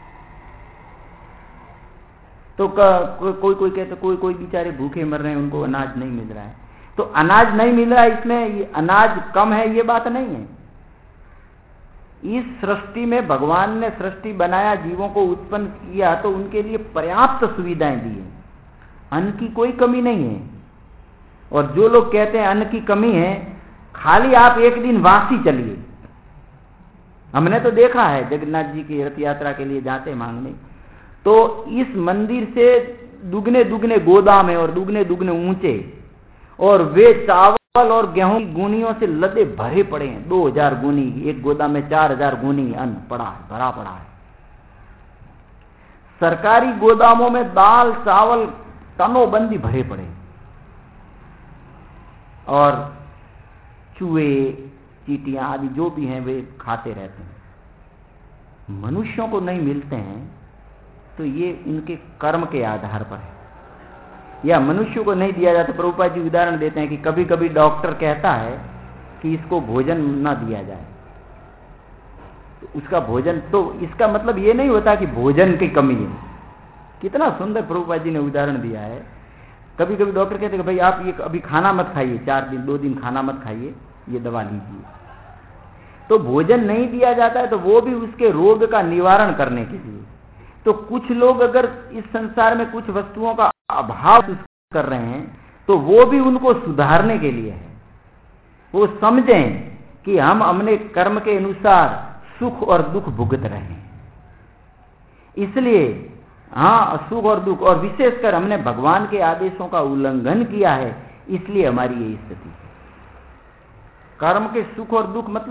तो कोई कहते कोई बेचारे भूखे मर रहे हैं, उनको अनाज नहीं मिल रहा है। तो अनाज नहीं मिल रहा है, इसमें अनाज कम है ये बात नहीं है। इस सृष्टि में भगवान ने सृष्टि बनाया, जीवों को उत्पन्न किया, तो उनके लिए पर्याप्त सुविधाएं दी है। अन्न की कोई कमी नहीं है। और जो लोग कहते हैं अन्न की कमी है, खाली आप एक दिन वासी चलिए। हमने तो देखा है जगन्नाथ जी की रथ यात्रा के लिए जाते मांगने, तो इस मंदिर से दुगने दुगने गोदाम है, और दुगने दुगने ऊंचे, और वे चावल और गेहूं की गुनियों से लदे भरे पड़े हैं। 2000 गुनी, एक गोदाम में 4000 गुनी अन्न भरा पड़ा है। सरकारी गोदामों में दाल चावल टनों बंदी भरे पड़े, और चूहे चींटियां आदि जो भी हैं वे खाते रहते हैं। मनुष्यों को नहीं मिलते हैं, तो ये उनके कर्म के आधार पर है। या मनुष्य को नहीं दिया जाता। प्रभुपाद जी उदाहरण देते हैं कि कभी कभी डॉक्टर कहता है कि इसको भोजन ना दिया जाए, तो उसका भोजन, तो इसका मतलब ये नहीं होता कि भोजन की कमी है। कितना सुंदर प्रभुपाद जी ने उदाहरण दिया है। कभी कभी डॉक्टर कहते हैं कि भाई आप ये अभी खाना मत खाइए, 2 दिन खाना मत खाइए, ये दवा लीजिए। तो भोजन नहीं दिया जाता है, तो वो भी उसके रोग का निवारण करने के लिए। तो कुछ लोग अगर इस संसार में कुछ वस्तुओं का अभाव कर रहे हैं, तो वो भी उनको सुधारने के लिए है। वो समझें कि हम अपने कर्म के अनुसार सुख और दुख भुगत रहे हैं। इसलिए सुख और दुख, और विशेषकर हमने भगवान के आदेशों का उल्लंघन किया है, इसलिए हमारी ये स्थिति है। कर्म के सुख और दुख मतलब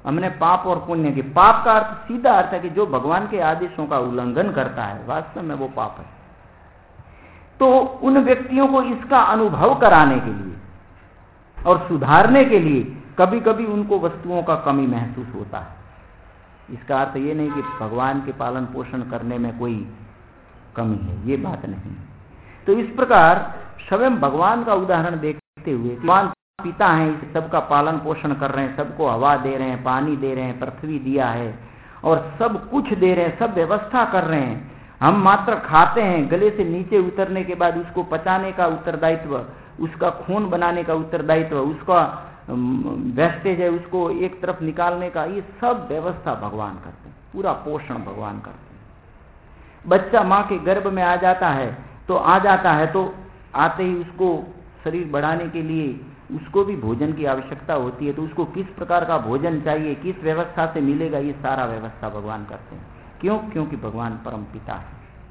हमने पाप और पुण्य के, पाप का अर्थ सीधा अर्थ है कि जो भगवान के आदेशों का उल्लंघन करता है वास्तव में वो पाप है। तो उन व्यक्तियों को इसका अनुभव कराने के लिए और सुधारने के लिए कभी कभी उनको वस्तुओं का कमी महसूस होता है। इसका अर्थ ये नहीं कि भगवान के पालन पोषण करने में कोई कमी है, ये बात नहीं। तो इस प्रकार स्वयं भगवान का उदाहरण देखते हुए, भगवान पिता हैं, इस सबका पालन पोषण कर रहे हैं, सबको हवा दे रहे हैं, पानी दे रहे हैं, पृथ्वी दिया है और सब कुछ दे रहे हैं, सब व्यवस्था कर रहे हैं। हम मात्र खाते हैं, गले से नीचे उतरने के बाद उसको पचाने का उत्तरदायित्व, उसका खून बनाने का उत्तरदायित्व, उसका वेस्टेज है उसको एक तरफ निकालने का, ये सब व्यवस्था भगवान करते हैं, पूरा पोषण भगवान करते हैं। बच्चा माँ के गर्भ में आ जाता है तो आते ही उसको शरीर बढ़ाने के लिए उसको भी भोजन की आवश्यकता होती है। तो उसको किस प्रकार का भोजन चाहिए, किस व्यवस्था से मिलेगा, ये सारा व्यवस्था भगवान करते हैं। क्यों? क्योंकि भगवान परम पिता है।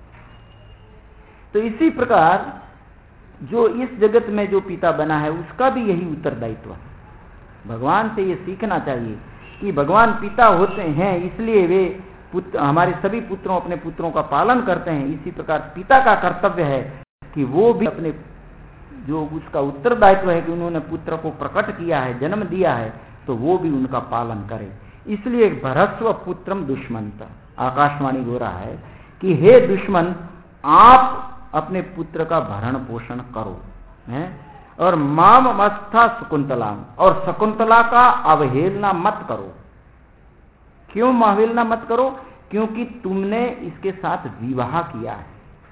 तो इसी प्रकार जो इस जगत में जो पिता बना है उसका भी यही उत्तरदायित्व है। भगवान से ये सीखना चाहिए कि भगवान पिता होते हैं, इसलिए वे हमारे सभी पुत्रों अपने पुत्रों का पालन करते हैं। इसी प्रकार पिता का कर्तव्य है कि वो भी अपने जो उसका उत्तरदायित्व है कि उन्होंने पुत्र को प्रकट किया है, जन्म दिया है, तो वो भी उनका पालन करे। इसलिए भरस्व पुत्रम दुष्मंत, आकाशवाणी हो रहा है कि हे दुश्मन, आप अपने पुत्र का भरण पोषण करो है, और माम मस्था शकुंतला, और शकुंतला का अवहेलना मत करो। क्यों अवहेलना मत करो? क्योंकि तुमने इसके साथ विवाह किया है।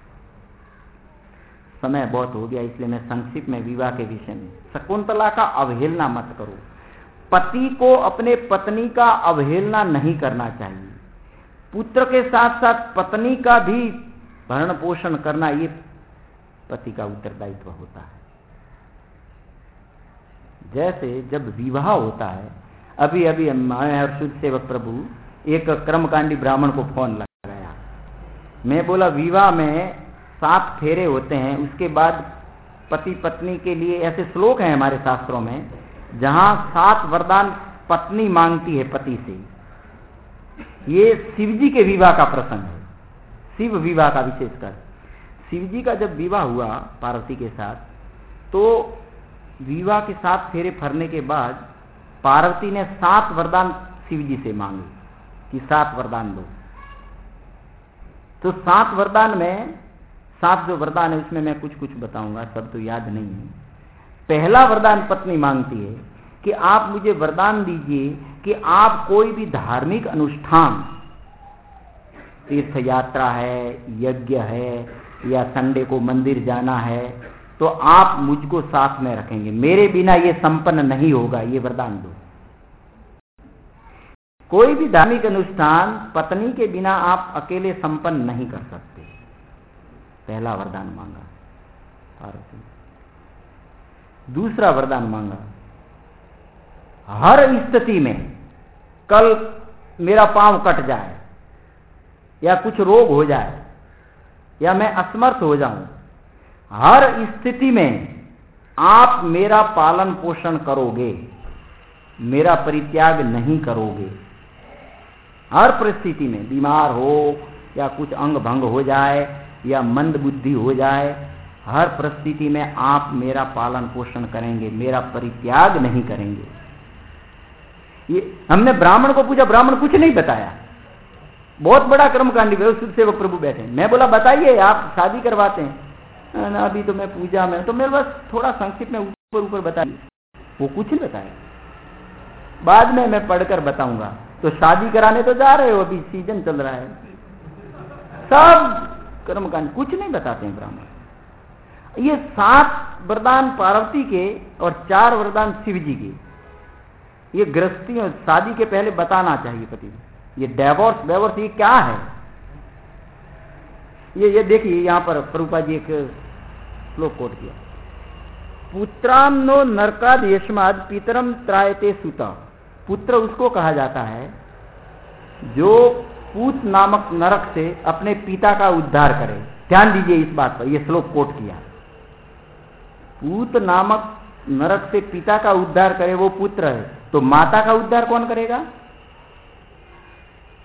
समय बहुत हो गया इसलिए मैं संक्षिप्त में विवाह के विषय में, शकुंतला का अवहेलना मत करो। पति को अपने पत्नी का अवहेलना नहीं करना चाहिए। पुत्र के साथ साथ पत्नी का भी भरण पोषण करना ये पति का उत्तरदायित्व होता है। जैसे जब विवाह होता है, अभी अभी मैं और शुद्ध सेवक प्रभु एक कर्मकांडी ब्राह्मण को फोन लगाया। मैं बोला विवाह में 7 फेरे होते हैं, उसके बाद पति पत्नी के लिए ऐसे श्लोक हैं हमारे शास्त्रों में जहां 7 वरदान पत्नी मांगती है पति से। ये शिव जी के विवाह का प्रसंग है, शिव विवाह का विशेषकर। शिव जी का जब विवाह हुआ पार्वती के साथ, तो विवाह के 7 फेरे फरने के बाद पार्वती ने 7 वरदान शिव जी से मांगे कि 7 वरदान दो। तो 7 वरदान में 7 जो वरदान है उसमें मैं कुछ कुछ बताऊंगा, सब तो याद नहीं है। पहला वरदान पत्नी मांगती है कि आप मुझे वरदान दीजिए कि आप कोई भी धार्मिक अनुष्ठान, तीर्थ यात्रा है, यज्ञ है, या संडे को मंदिर जाना है, तो आप मुझको साथ में रखेंगे, मेरे बिना ये संपन्न नहीं होगा, ये वरदान दो। कोई भी धार्मिक अनुष्ठान पत्नी के बिना आप अकेले संपन्न नहीं कर सकते। पहला वरदान मांगा पार्वती। दूसरा वरदान मांगा, हर स्थिति में, कल मेरा पांव कट जाए या कुछ रोग हो जाए या मैं असमर्थ हो जाऊं, हर स्थिति में आप मेरा पालन पोषण करोगे, मेरा परित्याग नहीं करोगे। हर परिस्थिति में, बीमार हो या कुछ अंग भंग हो जाए या मंद बुद्धि हो जाए, हर परिस्थिति में आप मेरा पालन पोषण करेंगे, मेरा परित्याग नहीं करेंगे। ये हमने ब्राह्मण को पूछा, ब्राह्मण कुछ नहीं बताया। बहुत बड़ा कर्मकांडी व्यवस्थित सेवक प्रभु बैठे। मैं बोला बताइए, आप शादी करवाते हैं ना? अभी तो मैं पूजा में, तो मेरे बस थोड़ा संक्षिप्त में ऊपर ऊपर बताइए। वो कुछ नहीं बताया। बाद में मैं पढ़कर बताऊंगा। तो शादी कराने तो जा रहे हो, अभी सीजन चल रहा है, सब कर्मकांड कुछ नहीं बताते हैं ब्राह्मण। ये 7 वरदान पार्वती के और 4 वरदान शिव जी के, ये गृहस्थी और शादी के पहले बताना चाहिए पति को। ये डिवोर्स ये क्या है? ये देखिए यहाँ पर प्रभुपाद जी एक श्लोक कोट किया, पुत्रान्नो नरकाद यशमाद पितरम त्रायते सुता। पुत्र उसको कहा जाता है जो पूत नामक नरक से अपने पिता का उद्धार करे। ध्यान दीजिए इस बात पर, यह श्लोक कोट किया। पूत नामक नरक से पिता का उद्धार करे वो पुत्र है, तो माता का उद्धार कौन करेगा?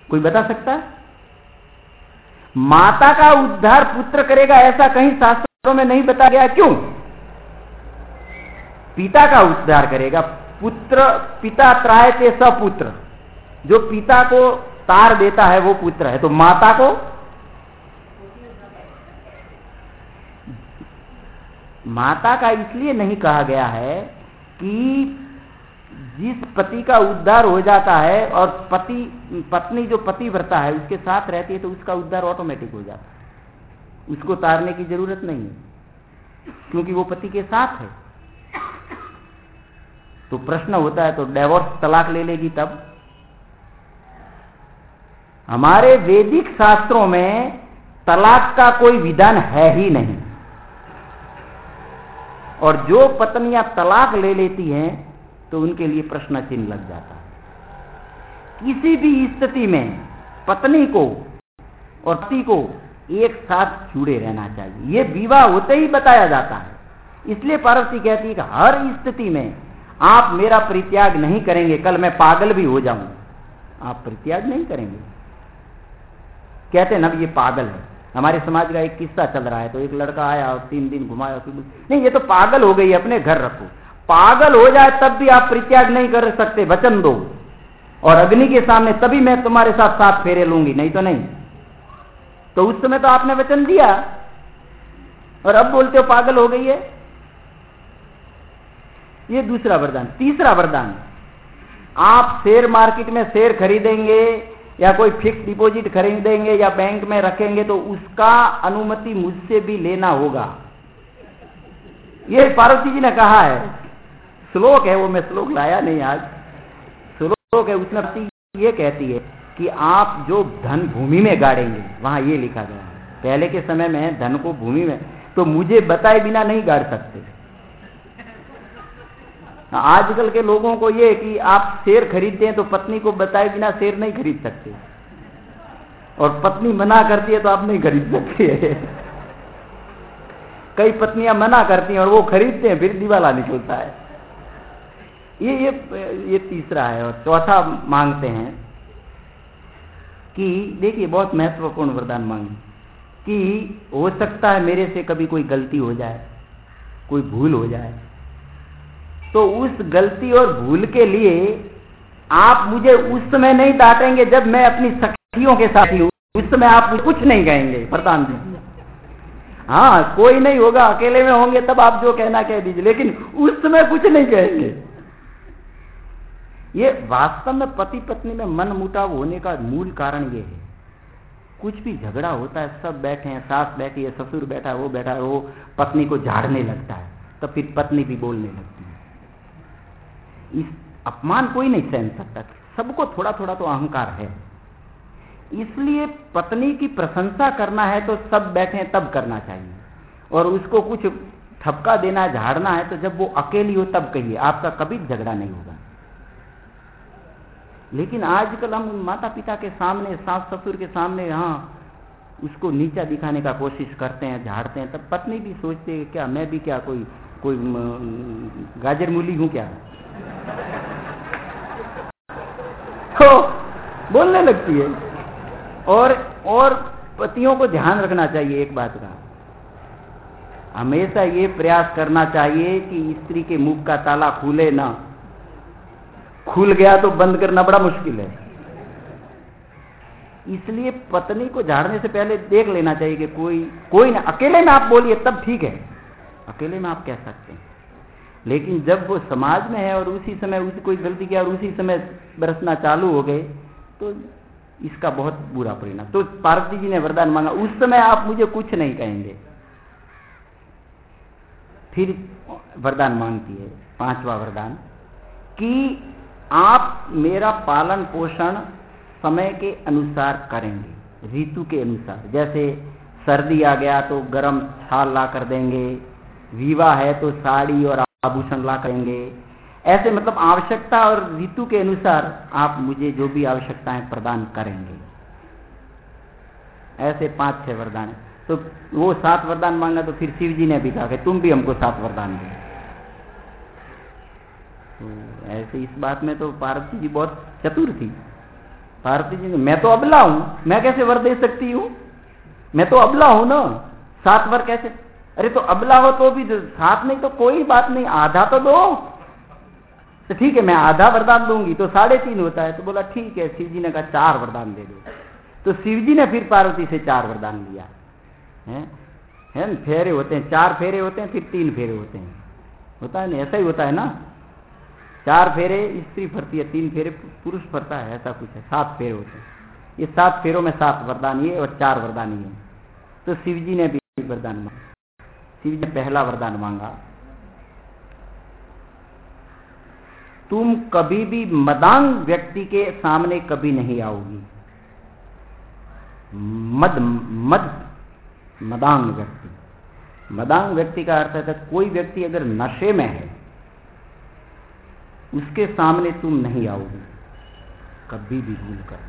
कोई बता सकता है? माता का उद्धार पुत्र करेगा ऐसा कहीं शास्त्रों में नहीं बताया गया। क्यों? पिता का उद्धार करेगा पुत्र। पिता त्रायते सपुत्र, जो पिता को तार देता है वो पुत्र है। तो माता को, माता का इसलिए नहीं कहा गया है कि जिस पति का उद्धार हो जाता है और पत्नी जो पतिव्रता है उसके साथ रहती है तो उसका उद्धार ऑटोमेटिक हो जाता है, उसको तारने की जरूरत नहीं है क्योंकि वो पति के साथ है। तो प्रश्न होता है तो डिवोर्स, तलाक ले लेगी तब? हमारे वैदिक शास्त्रों में तलाक का कोई विधान है ही नहीं। और जो पत्नियां तलाक ले लेती हैं तो उनके लिए प्रश्न चिन्ह लग जाता है। किसी भी स्थिति में पत्नी को और पति को एक साथ जुड़े रहना चाहिए, ये विवाह होते ही बताया जाता है। इसलिए पार्वती कहती है कि हर स्थिति में आप मेरा परित्याग नहीं करेंगे, कल मैं पागल भी हो जाऊं, आप परित्याग नहीं करेंगे। कहते हैं ना ये पागल है। हमारे समाज का एक किस्सा चल रहा है, तो एक लड़का आया और 3 दिन घुमाया, नहीं ये तो पागल हो गई, अपने घर रखो। पागल हो जाए तब भी आप परित्याग नहीं कर सकते, वचन दो और अग्नि के सामने तभी मैं तुम्हारे साथ 7 फेरे लूंगी, नहीं तो नहीं। तो उस समय तो आपने वचन दिया और अब बोलते हो पागल हो गई है। ये दूसरा वरदान। तीसरा वरदान, आप शेयर मार्केट में शेयर खरीदेंगे या कोई फिक्स डिपॉजिट खरीदेंगे या बैंक में रखेंगे तो उसका अनुमति मुझसे भी लेना होगा। ये पार्वती जी ने कहा है, श्लोक है वो, मैं श्लोक लाया नहीं आज, श्लोक है उसमें ये कहती है कि आप जो धन भूमि में गाड़ेंगे, वहां ये लिखा गया है पहले के समय में धन को भूमि में, तो मुझे बताए बिना नहीं गाड़ सकते। आजकल के लोगों को ये कि आप शेयर खरीदते हैं तो पत्नी को बताए बिना शेयर नहीं खरीद सकते, और पत्नी मना करती है तो आप नहीं खरीद सकते। कई पत्नियां मना करती हैं और वो खरीदते हैं, फिर दिवाला निकलता है। ये तीसरा है। और चौथा मांगते हैं कि देखिए बहुत महत्वपूर्ण वरदान मांगे कि हो सकता है मेरे से कभी कोई गलती हो जाए, कोई भूल हो जाए, तो उस गलती और भूल के लिए आप मुझे उस समय नहीं डांटेंगे जब मैं अपनी सखियों के साथ हूं, उस समय आप कुछ नहीं कहेंगे, वरदान दीजिए। हाँ, कोई नहीं होगा, अकेले में होंगे तब आप जो कहना कह दीजिए, लेकिन उस समय कुछ नहीं कहेंगे। ये वास्तव में पति पत्नी में मन मुटाव होने का मूल कारण ये है। कुछ भी झगड़ा होता है, सब बैठे हैं, सास बैठी है, ससुर बैठा है, वो बैठा है, वो पत्नी को झाड़ने लगता है, तो फिर पत्नी भी बोलने लगती है। इस अपमान कोई नहीं सहन सकता, सबको थोड़ा थोड़ा तो अहंकार है। इसलिए पत्नी की प्रशंसा करना है तो सब बैठे हैं तब करना चाहिए, और उसको कुछ ठपका देना, झाड़ना है तो जब वो अकेली हो तब कहिए, आपका कभी झगड़ा नहीं होगा। लेकिन आजकल हम माता पिता के सामने, सास ससुर के सामने उसको नीचा दिखाने का कोशिश करते हैं, झाड़ते हैं, तब पत्नी भी सोचती है क्या मैं भी क्या कोई गाजर मूली हूं क्या, तो बोलने लगती है। और पतियों को ध्यान रखना चाहिए एक बात का, हमेशा ये प्रयास करना चाहिए कि स्त्री के मुख का ताला खुले ना, खुल गया तो बंद करना बड़ा मुश्किल है। इसलिए पत्नी को झाड़ने से पहले देख लेना चाहिए कि कोई ना, अकेले में आप बोलिए तब ठीक है, अकेले में आप कह सकते हैं, लेकिन जब वो समाज में है और उसी समय उसे कोई गलती किया और उसी समय बरसना चालू हो गए तो इसका बहुत बुरा परिणाम। तो पार्वती जी ने वरदान मांगा, उस समय आप मुझे कुछ नहीं कहेंगे। फिर वरदान मांगती है, 5वां वरदान, कि आप मेरा पालन पोषण समय के अनुसार करेंगे, ऋतु के अनुसार। जैसे सर्दी आ गया तो गर्म छाल ला कर देंगे, विवाह है तो साड़ी और आभूषण ला करेंगे। ऐसे मतलब आवश्यकता और ऋतु के अनुसार आप मुझे जो भी आवश्यकताएं प्रदान करेंगे। ऐसे 5-6 वरदान है। तो वो 7 वरदान मांगा तो फिर शिव जी ने भी कहा कि तुम भी हमको 7 वरदान दो। तो ऐसे इस बात में तो पार्वती जी बहुत चतुर थी, पार्वती जी, मैं तो अबला हूं, मैं कैसे वर दे सकती हूं? मैं तो अबला हूं ना, 7 वर कैसे? अरे तो अबला हो तो भी 7 नहीं तो कोई बात नहीं, आधा तो दो। तो ठीक है, मैं आधा वरदान दूंगी तो 3.5 होता है। तो बोला ठीक है। शिव जी ने कहा 4 वरदान दे दो। तो शिव जी ने फिर पार्वती से 4 वरदान लिया है ना। फेरे होते हैं, 4 फेरे होते हैं, फिर 3 फेरे होते हैं, होता है ना, ऐसा ही होता है ना। 4 फेरे स्त्री भरती है, 3 फेरे पुरुष भरता है, ऐसा कुछ है। 7 फेरे होते हैं। ये 7 फेरों में 7 वरदान ये और 4 वरदान ये। तो शिव जी ने भी वरदान मांगा। शिव जी ने पहला वरदान मांगा, तुम कभी भी मदांग व्यक्ति के सामने कभी नहीं आओगी। मदांग व्यक्ति, मदांग व्यक्ति का अर्थ है कोई व्यक्ति अगर नशे में है उसके सामने तुम नहीं आओगी कभी भी भूल कर।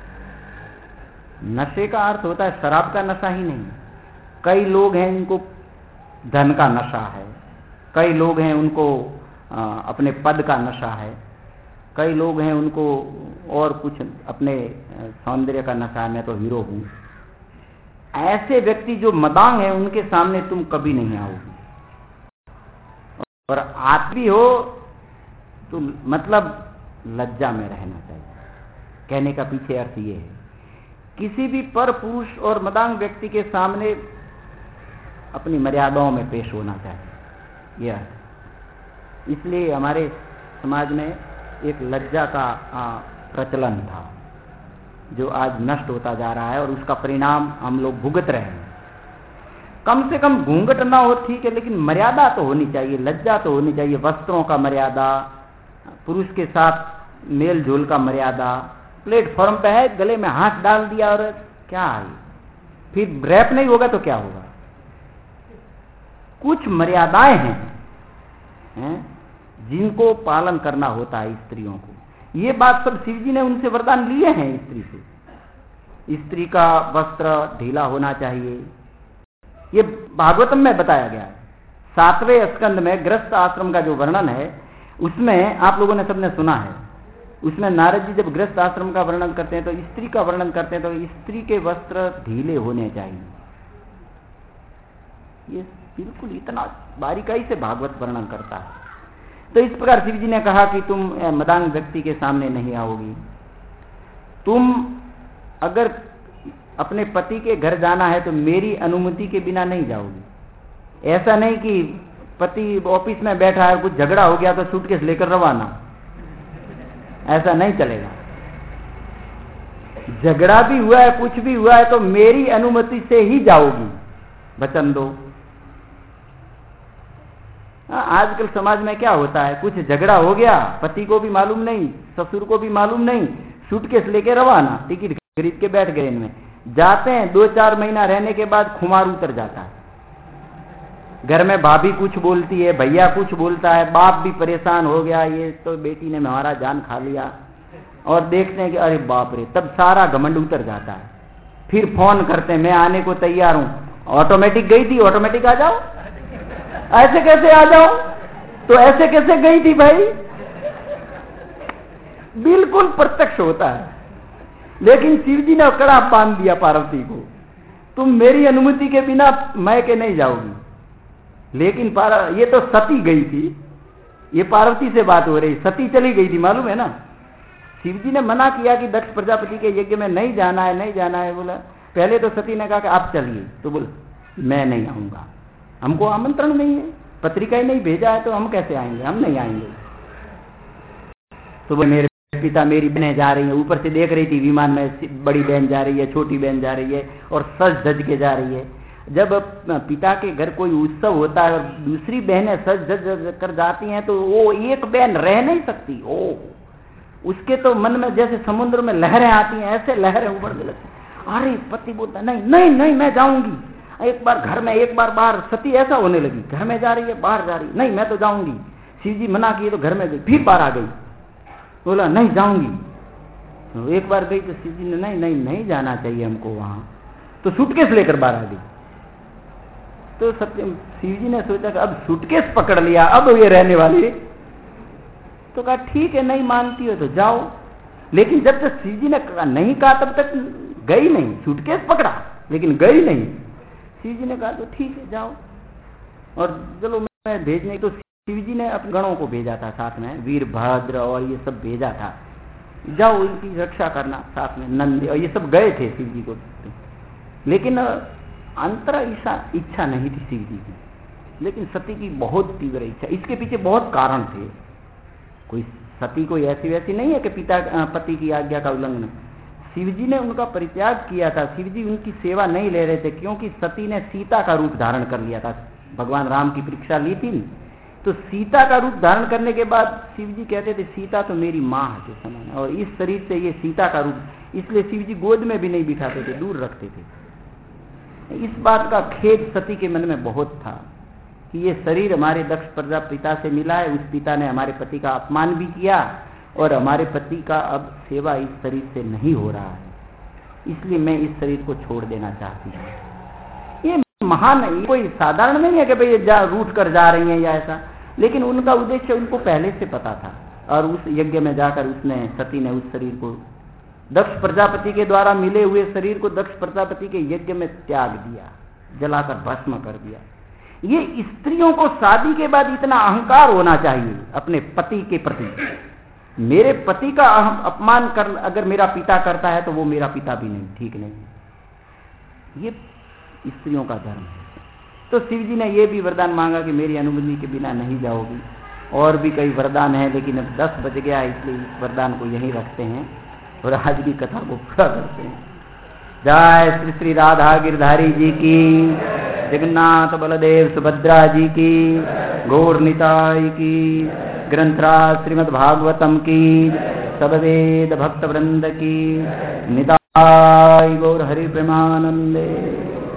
नशे का अर्थ होता है शराब का नशा ही नहीं। कई लोग हैं उनको धन का नशा है, कई लोग हैं उनको अपने पद का नशा है, कई लोग हैं उनको और कुछ अपने सौंदर्य का नशा है, मैं तो हीरो हूं। ऐसे व्यक्ति जो मदांग है उनके सामने तुम कभी नहीं आओगी। और आप भी हो तो मतलब लज्जा में रहना चाहिए। कहने का पीछे अर्थ ये है, किसी भी पर पुरुष और मदांग व्यक्ति के सामने अपनी मर्यादाओं में पेश होना चाहिए। यह इसलिए हमारे समाज में एक लज्जा का प्रचलन था जो आज नष्ट होता जा रहा है और उसका परिणाम हम लोग भुगत रहे हैं। कम से कम घूंघट ना हो ठीक है, लेकिन मर्यादा तो होनी चाहिए, लज्जा तो होनी चाहिए। वस्त्रों का मर्यादा, पुरुष के साथ मेल जोल का मर्यादा। प्लेटफॉर्म पे है, गले में हाथ डाल दिया और क्या है, फिर रैप नहीं होगा तो क्या होगा? कुछ मर्यादाएं हैं जिनको पालन करना होता है स्त्रियों को। ये बात सब शिव जी ने उनसे वरदान लिए हैं स्त्री से। स्त्री का वस्त्र ढीला होना चाहिए, ये भागवतम में बताया गया है। 7वें स्कंद में गृहस्थ आश्रम का जो वर्णन है उसमें आप लोगों ने सबने सुना है। उसमें नारद जी जब गृहस्थ आश्रम का वर्णन करते हैं तो स्त्री का वर्णन करते हैं तो स्त्री के वस्त्र ढीले होने चाहिए। ये बिल्कुल इतना बारीकाई से भागवत वर्णन करता है। तो इस प्रकार शिव जी ने कहा कि तुम मदांग व्यक्ति के सामने नहीं आओगी। तुम अगर अपने पति के घर जाना है तो मेरी अनुमति के बिना नहीं जाओगी। ऐसा नहीं कि पति ऑफिस में बैठा है, कुछ झगड़ा हो गया तो सूटकेस लेकर रवाना, ऐसा नहीं चलेगा। झगड़ा भी हुआ है, कुछ भी हुआ है तो मेरी अनुमति से ही जाओगी, वचन दो। आजकल समाज में क्या होता है, कुछ झगड़ा हो गया, पति को भी मालूम नहीं, ससुर को भी मालूम नहीं, सूटकेस लेके रवाना, टिकट खरीद के बैठ गए इनमें। जाते हैं 2-4 महीना रहने के बाद खुमार उतर जाता है। घर में भाभी कुछ बोलती है, भैया कुछ बोलता है, बाप भी परेशान हो गया, ये तो बेटी ने हमारा जान खा लिया। और देखते हैं कि अरे बाप रे, तब सारा घमंड उतर जाता है। फिर फोन करते हैं, मैं आने को तैयार हूं। ऑटोमेटिक गई थी, ऑटोमेटिक आ जाओ। ऐसे कैसे आ जाओ? तो ऐसे कैसे गई थी भाई? बिल्कुल प्रत्यक्ष होता है। लेकिन शिव जी ने कड़ा बांध दिया पार्वती को, तुम मेरी अनुमति के बिना मैं के नहीं जाओगी। लेकिन ये तो सती गई थी, ये पार्वती से बात हो रही, सती चली गई थी, मालूम है ना। शिव जी ने मना किया कि दक्ष प्रजापति के यज्ञ में नहीं जाना है, नहीं जाना है। बोला पहले तो सती ने कहा कि आप चलिए, तो बोला मैं नहीं आऊंगा, हमको आमंत्रण नहीं है, पत्रिका ही नहीं भेजा है तो हम कैसे आएंगे, हम नहीं आएंगे। तो मेरे पिता मेरी बहनें जा रही है, ऊपर से देख रही थी विमान में बड़ी बहन जा रही है, छोटी बहन जा रही है और सज धज के जा रही है। जब पिता के घर कोई उत्सव होता है और दूसरी बहनें सज धज कर जाती हैं तो वो एक बहन रह नहीं सकती। उसके तो मन में जैसे समुद्र में लहरें आती हैं, ऐसे लहरें उभरने लगती। अरे पति बोलता नहीं नहीं नहीं मैं जाऊंगी, एक बार घर में एक बार बाहर। सती ऐसा होने लगी, घर में जा रही है बाहर जा रही, नहीं मैं तो जाऊंगी। शिव जी मना किए तो घर में गई, फिर बाहर आ गई, बोला नहीं जाऊंगी। तो एक बार गई तो शिव जी ने नहीं नहीं नहीं जाना चाहिए हमको वहां, तो सूटकेस लेकर बाहर आ गई। तो शिव जी ने सोचा कि अब सूटकेस पकड़ लिया, अब ये रहने वाली। तो कहा ठीक है, नहीं मानती हो तो जाओ। लेकिन जब तक शिव जी ने नहीं कहा तब तक गई नहीं, सूटकेस पकड़ा लेकिन गई नहीं। शिव जी ने कहा तो ठीक है जाओ, और चलो मैं भेजने, तो शिव जी ने अपने गणों को भेजा था साथ में, वीरभद्र और ये सब भेजा था, जाओ इनकी रक्षा करना साथ में, नंद और ये सब गए थे शिव जी को। लेकिन अंतरा इच्छा नहीं थी शिव जी की, लेकिन सती की बहुत तीव्र इच्छा। इसके पीछे बहुत कारण थे, कोई सती कोई ऐसी वैसी नहीं है कि पति की आज्ञा का उल्लंघन। शिव जी ने उनका परित्याग किया था, शिव जी उनकी सेवा नहीं ले रहे थे, क्योंकि सती ने सीता का रूप धारण कर लिया था। भगवान राम की परीक्षा ली थी, तो सीता का रूप धारण करने के बाद शिव जी कहते थे सीता तो मेरी माँ के समान है, और इस शरीर से ये सीता का रूप, इसलिए शिव जी गोद में भी नहीं बिठाते थे, दूर रखते थे। इस बात का खेद सती के मन में बहुत था कि ये शरीर हमारे दक्ष प्रजापिता से मिला है, उस पिता ने हमारे पति का अपमान भी किया, और हमारे पति का अब सेवा इस शरीर से नहीं हो रहा है, इसलिए मैं इस शरीर को छोड़ देना चाहती हूँ। ये महान नहीं, कोई साधारण नहीं है कि भाई रूठ कर जा रही हैं या ऐसा, लेकिन उनका उद्देश्य उनको पहले से पता था, और उस यज्ञ में जाकर उसने, सती ने उस शरीर को, दक्ष प्रजापति के द्वारा मिले हुए शरीर को दक्ष प्रजापति के यज्ञ में त्याग दिया, जलाकर भस्म कर दिया। ये स्त्रियों को शादी के बाद इतना अहंकार होना चाहिए अपने पति के प्रति, मेरे पति का अपमान कर अगर मेरा पिता करता है तो वो मेरा पिता भी नहीं, ठीक नहीं। ये स्त्रियों का धर्म है। तो शिव जी ने ये भी वरदान मांगा कि मेरी अनुमति के बिना नहीं जाओगी। और भी कई वरदान है, लेकिन अब 10 बज गया, इसलिए इस वरदान को यहीं रखते हैं और आज की कथा को पूरा करते हैं। जय श्री श्री राधा गिरधारी जी की, जगन्नाथ बलदेव सुभद्रा जी की, गौर निताई की, ग्रंथराज श्रीमद् भागवतम की, सब वेद भक्त वृंद की, निताई गौर हरि प्रेमानंदे।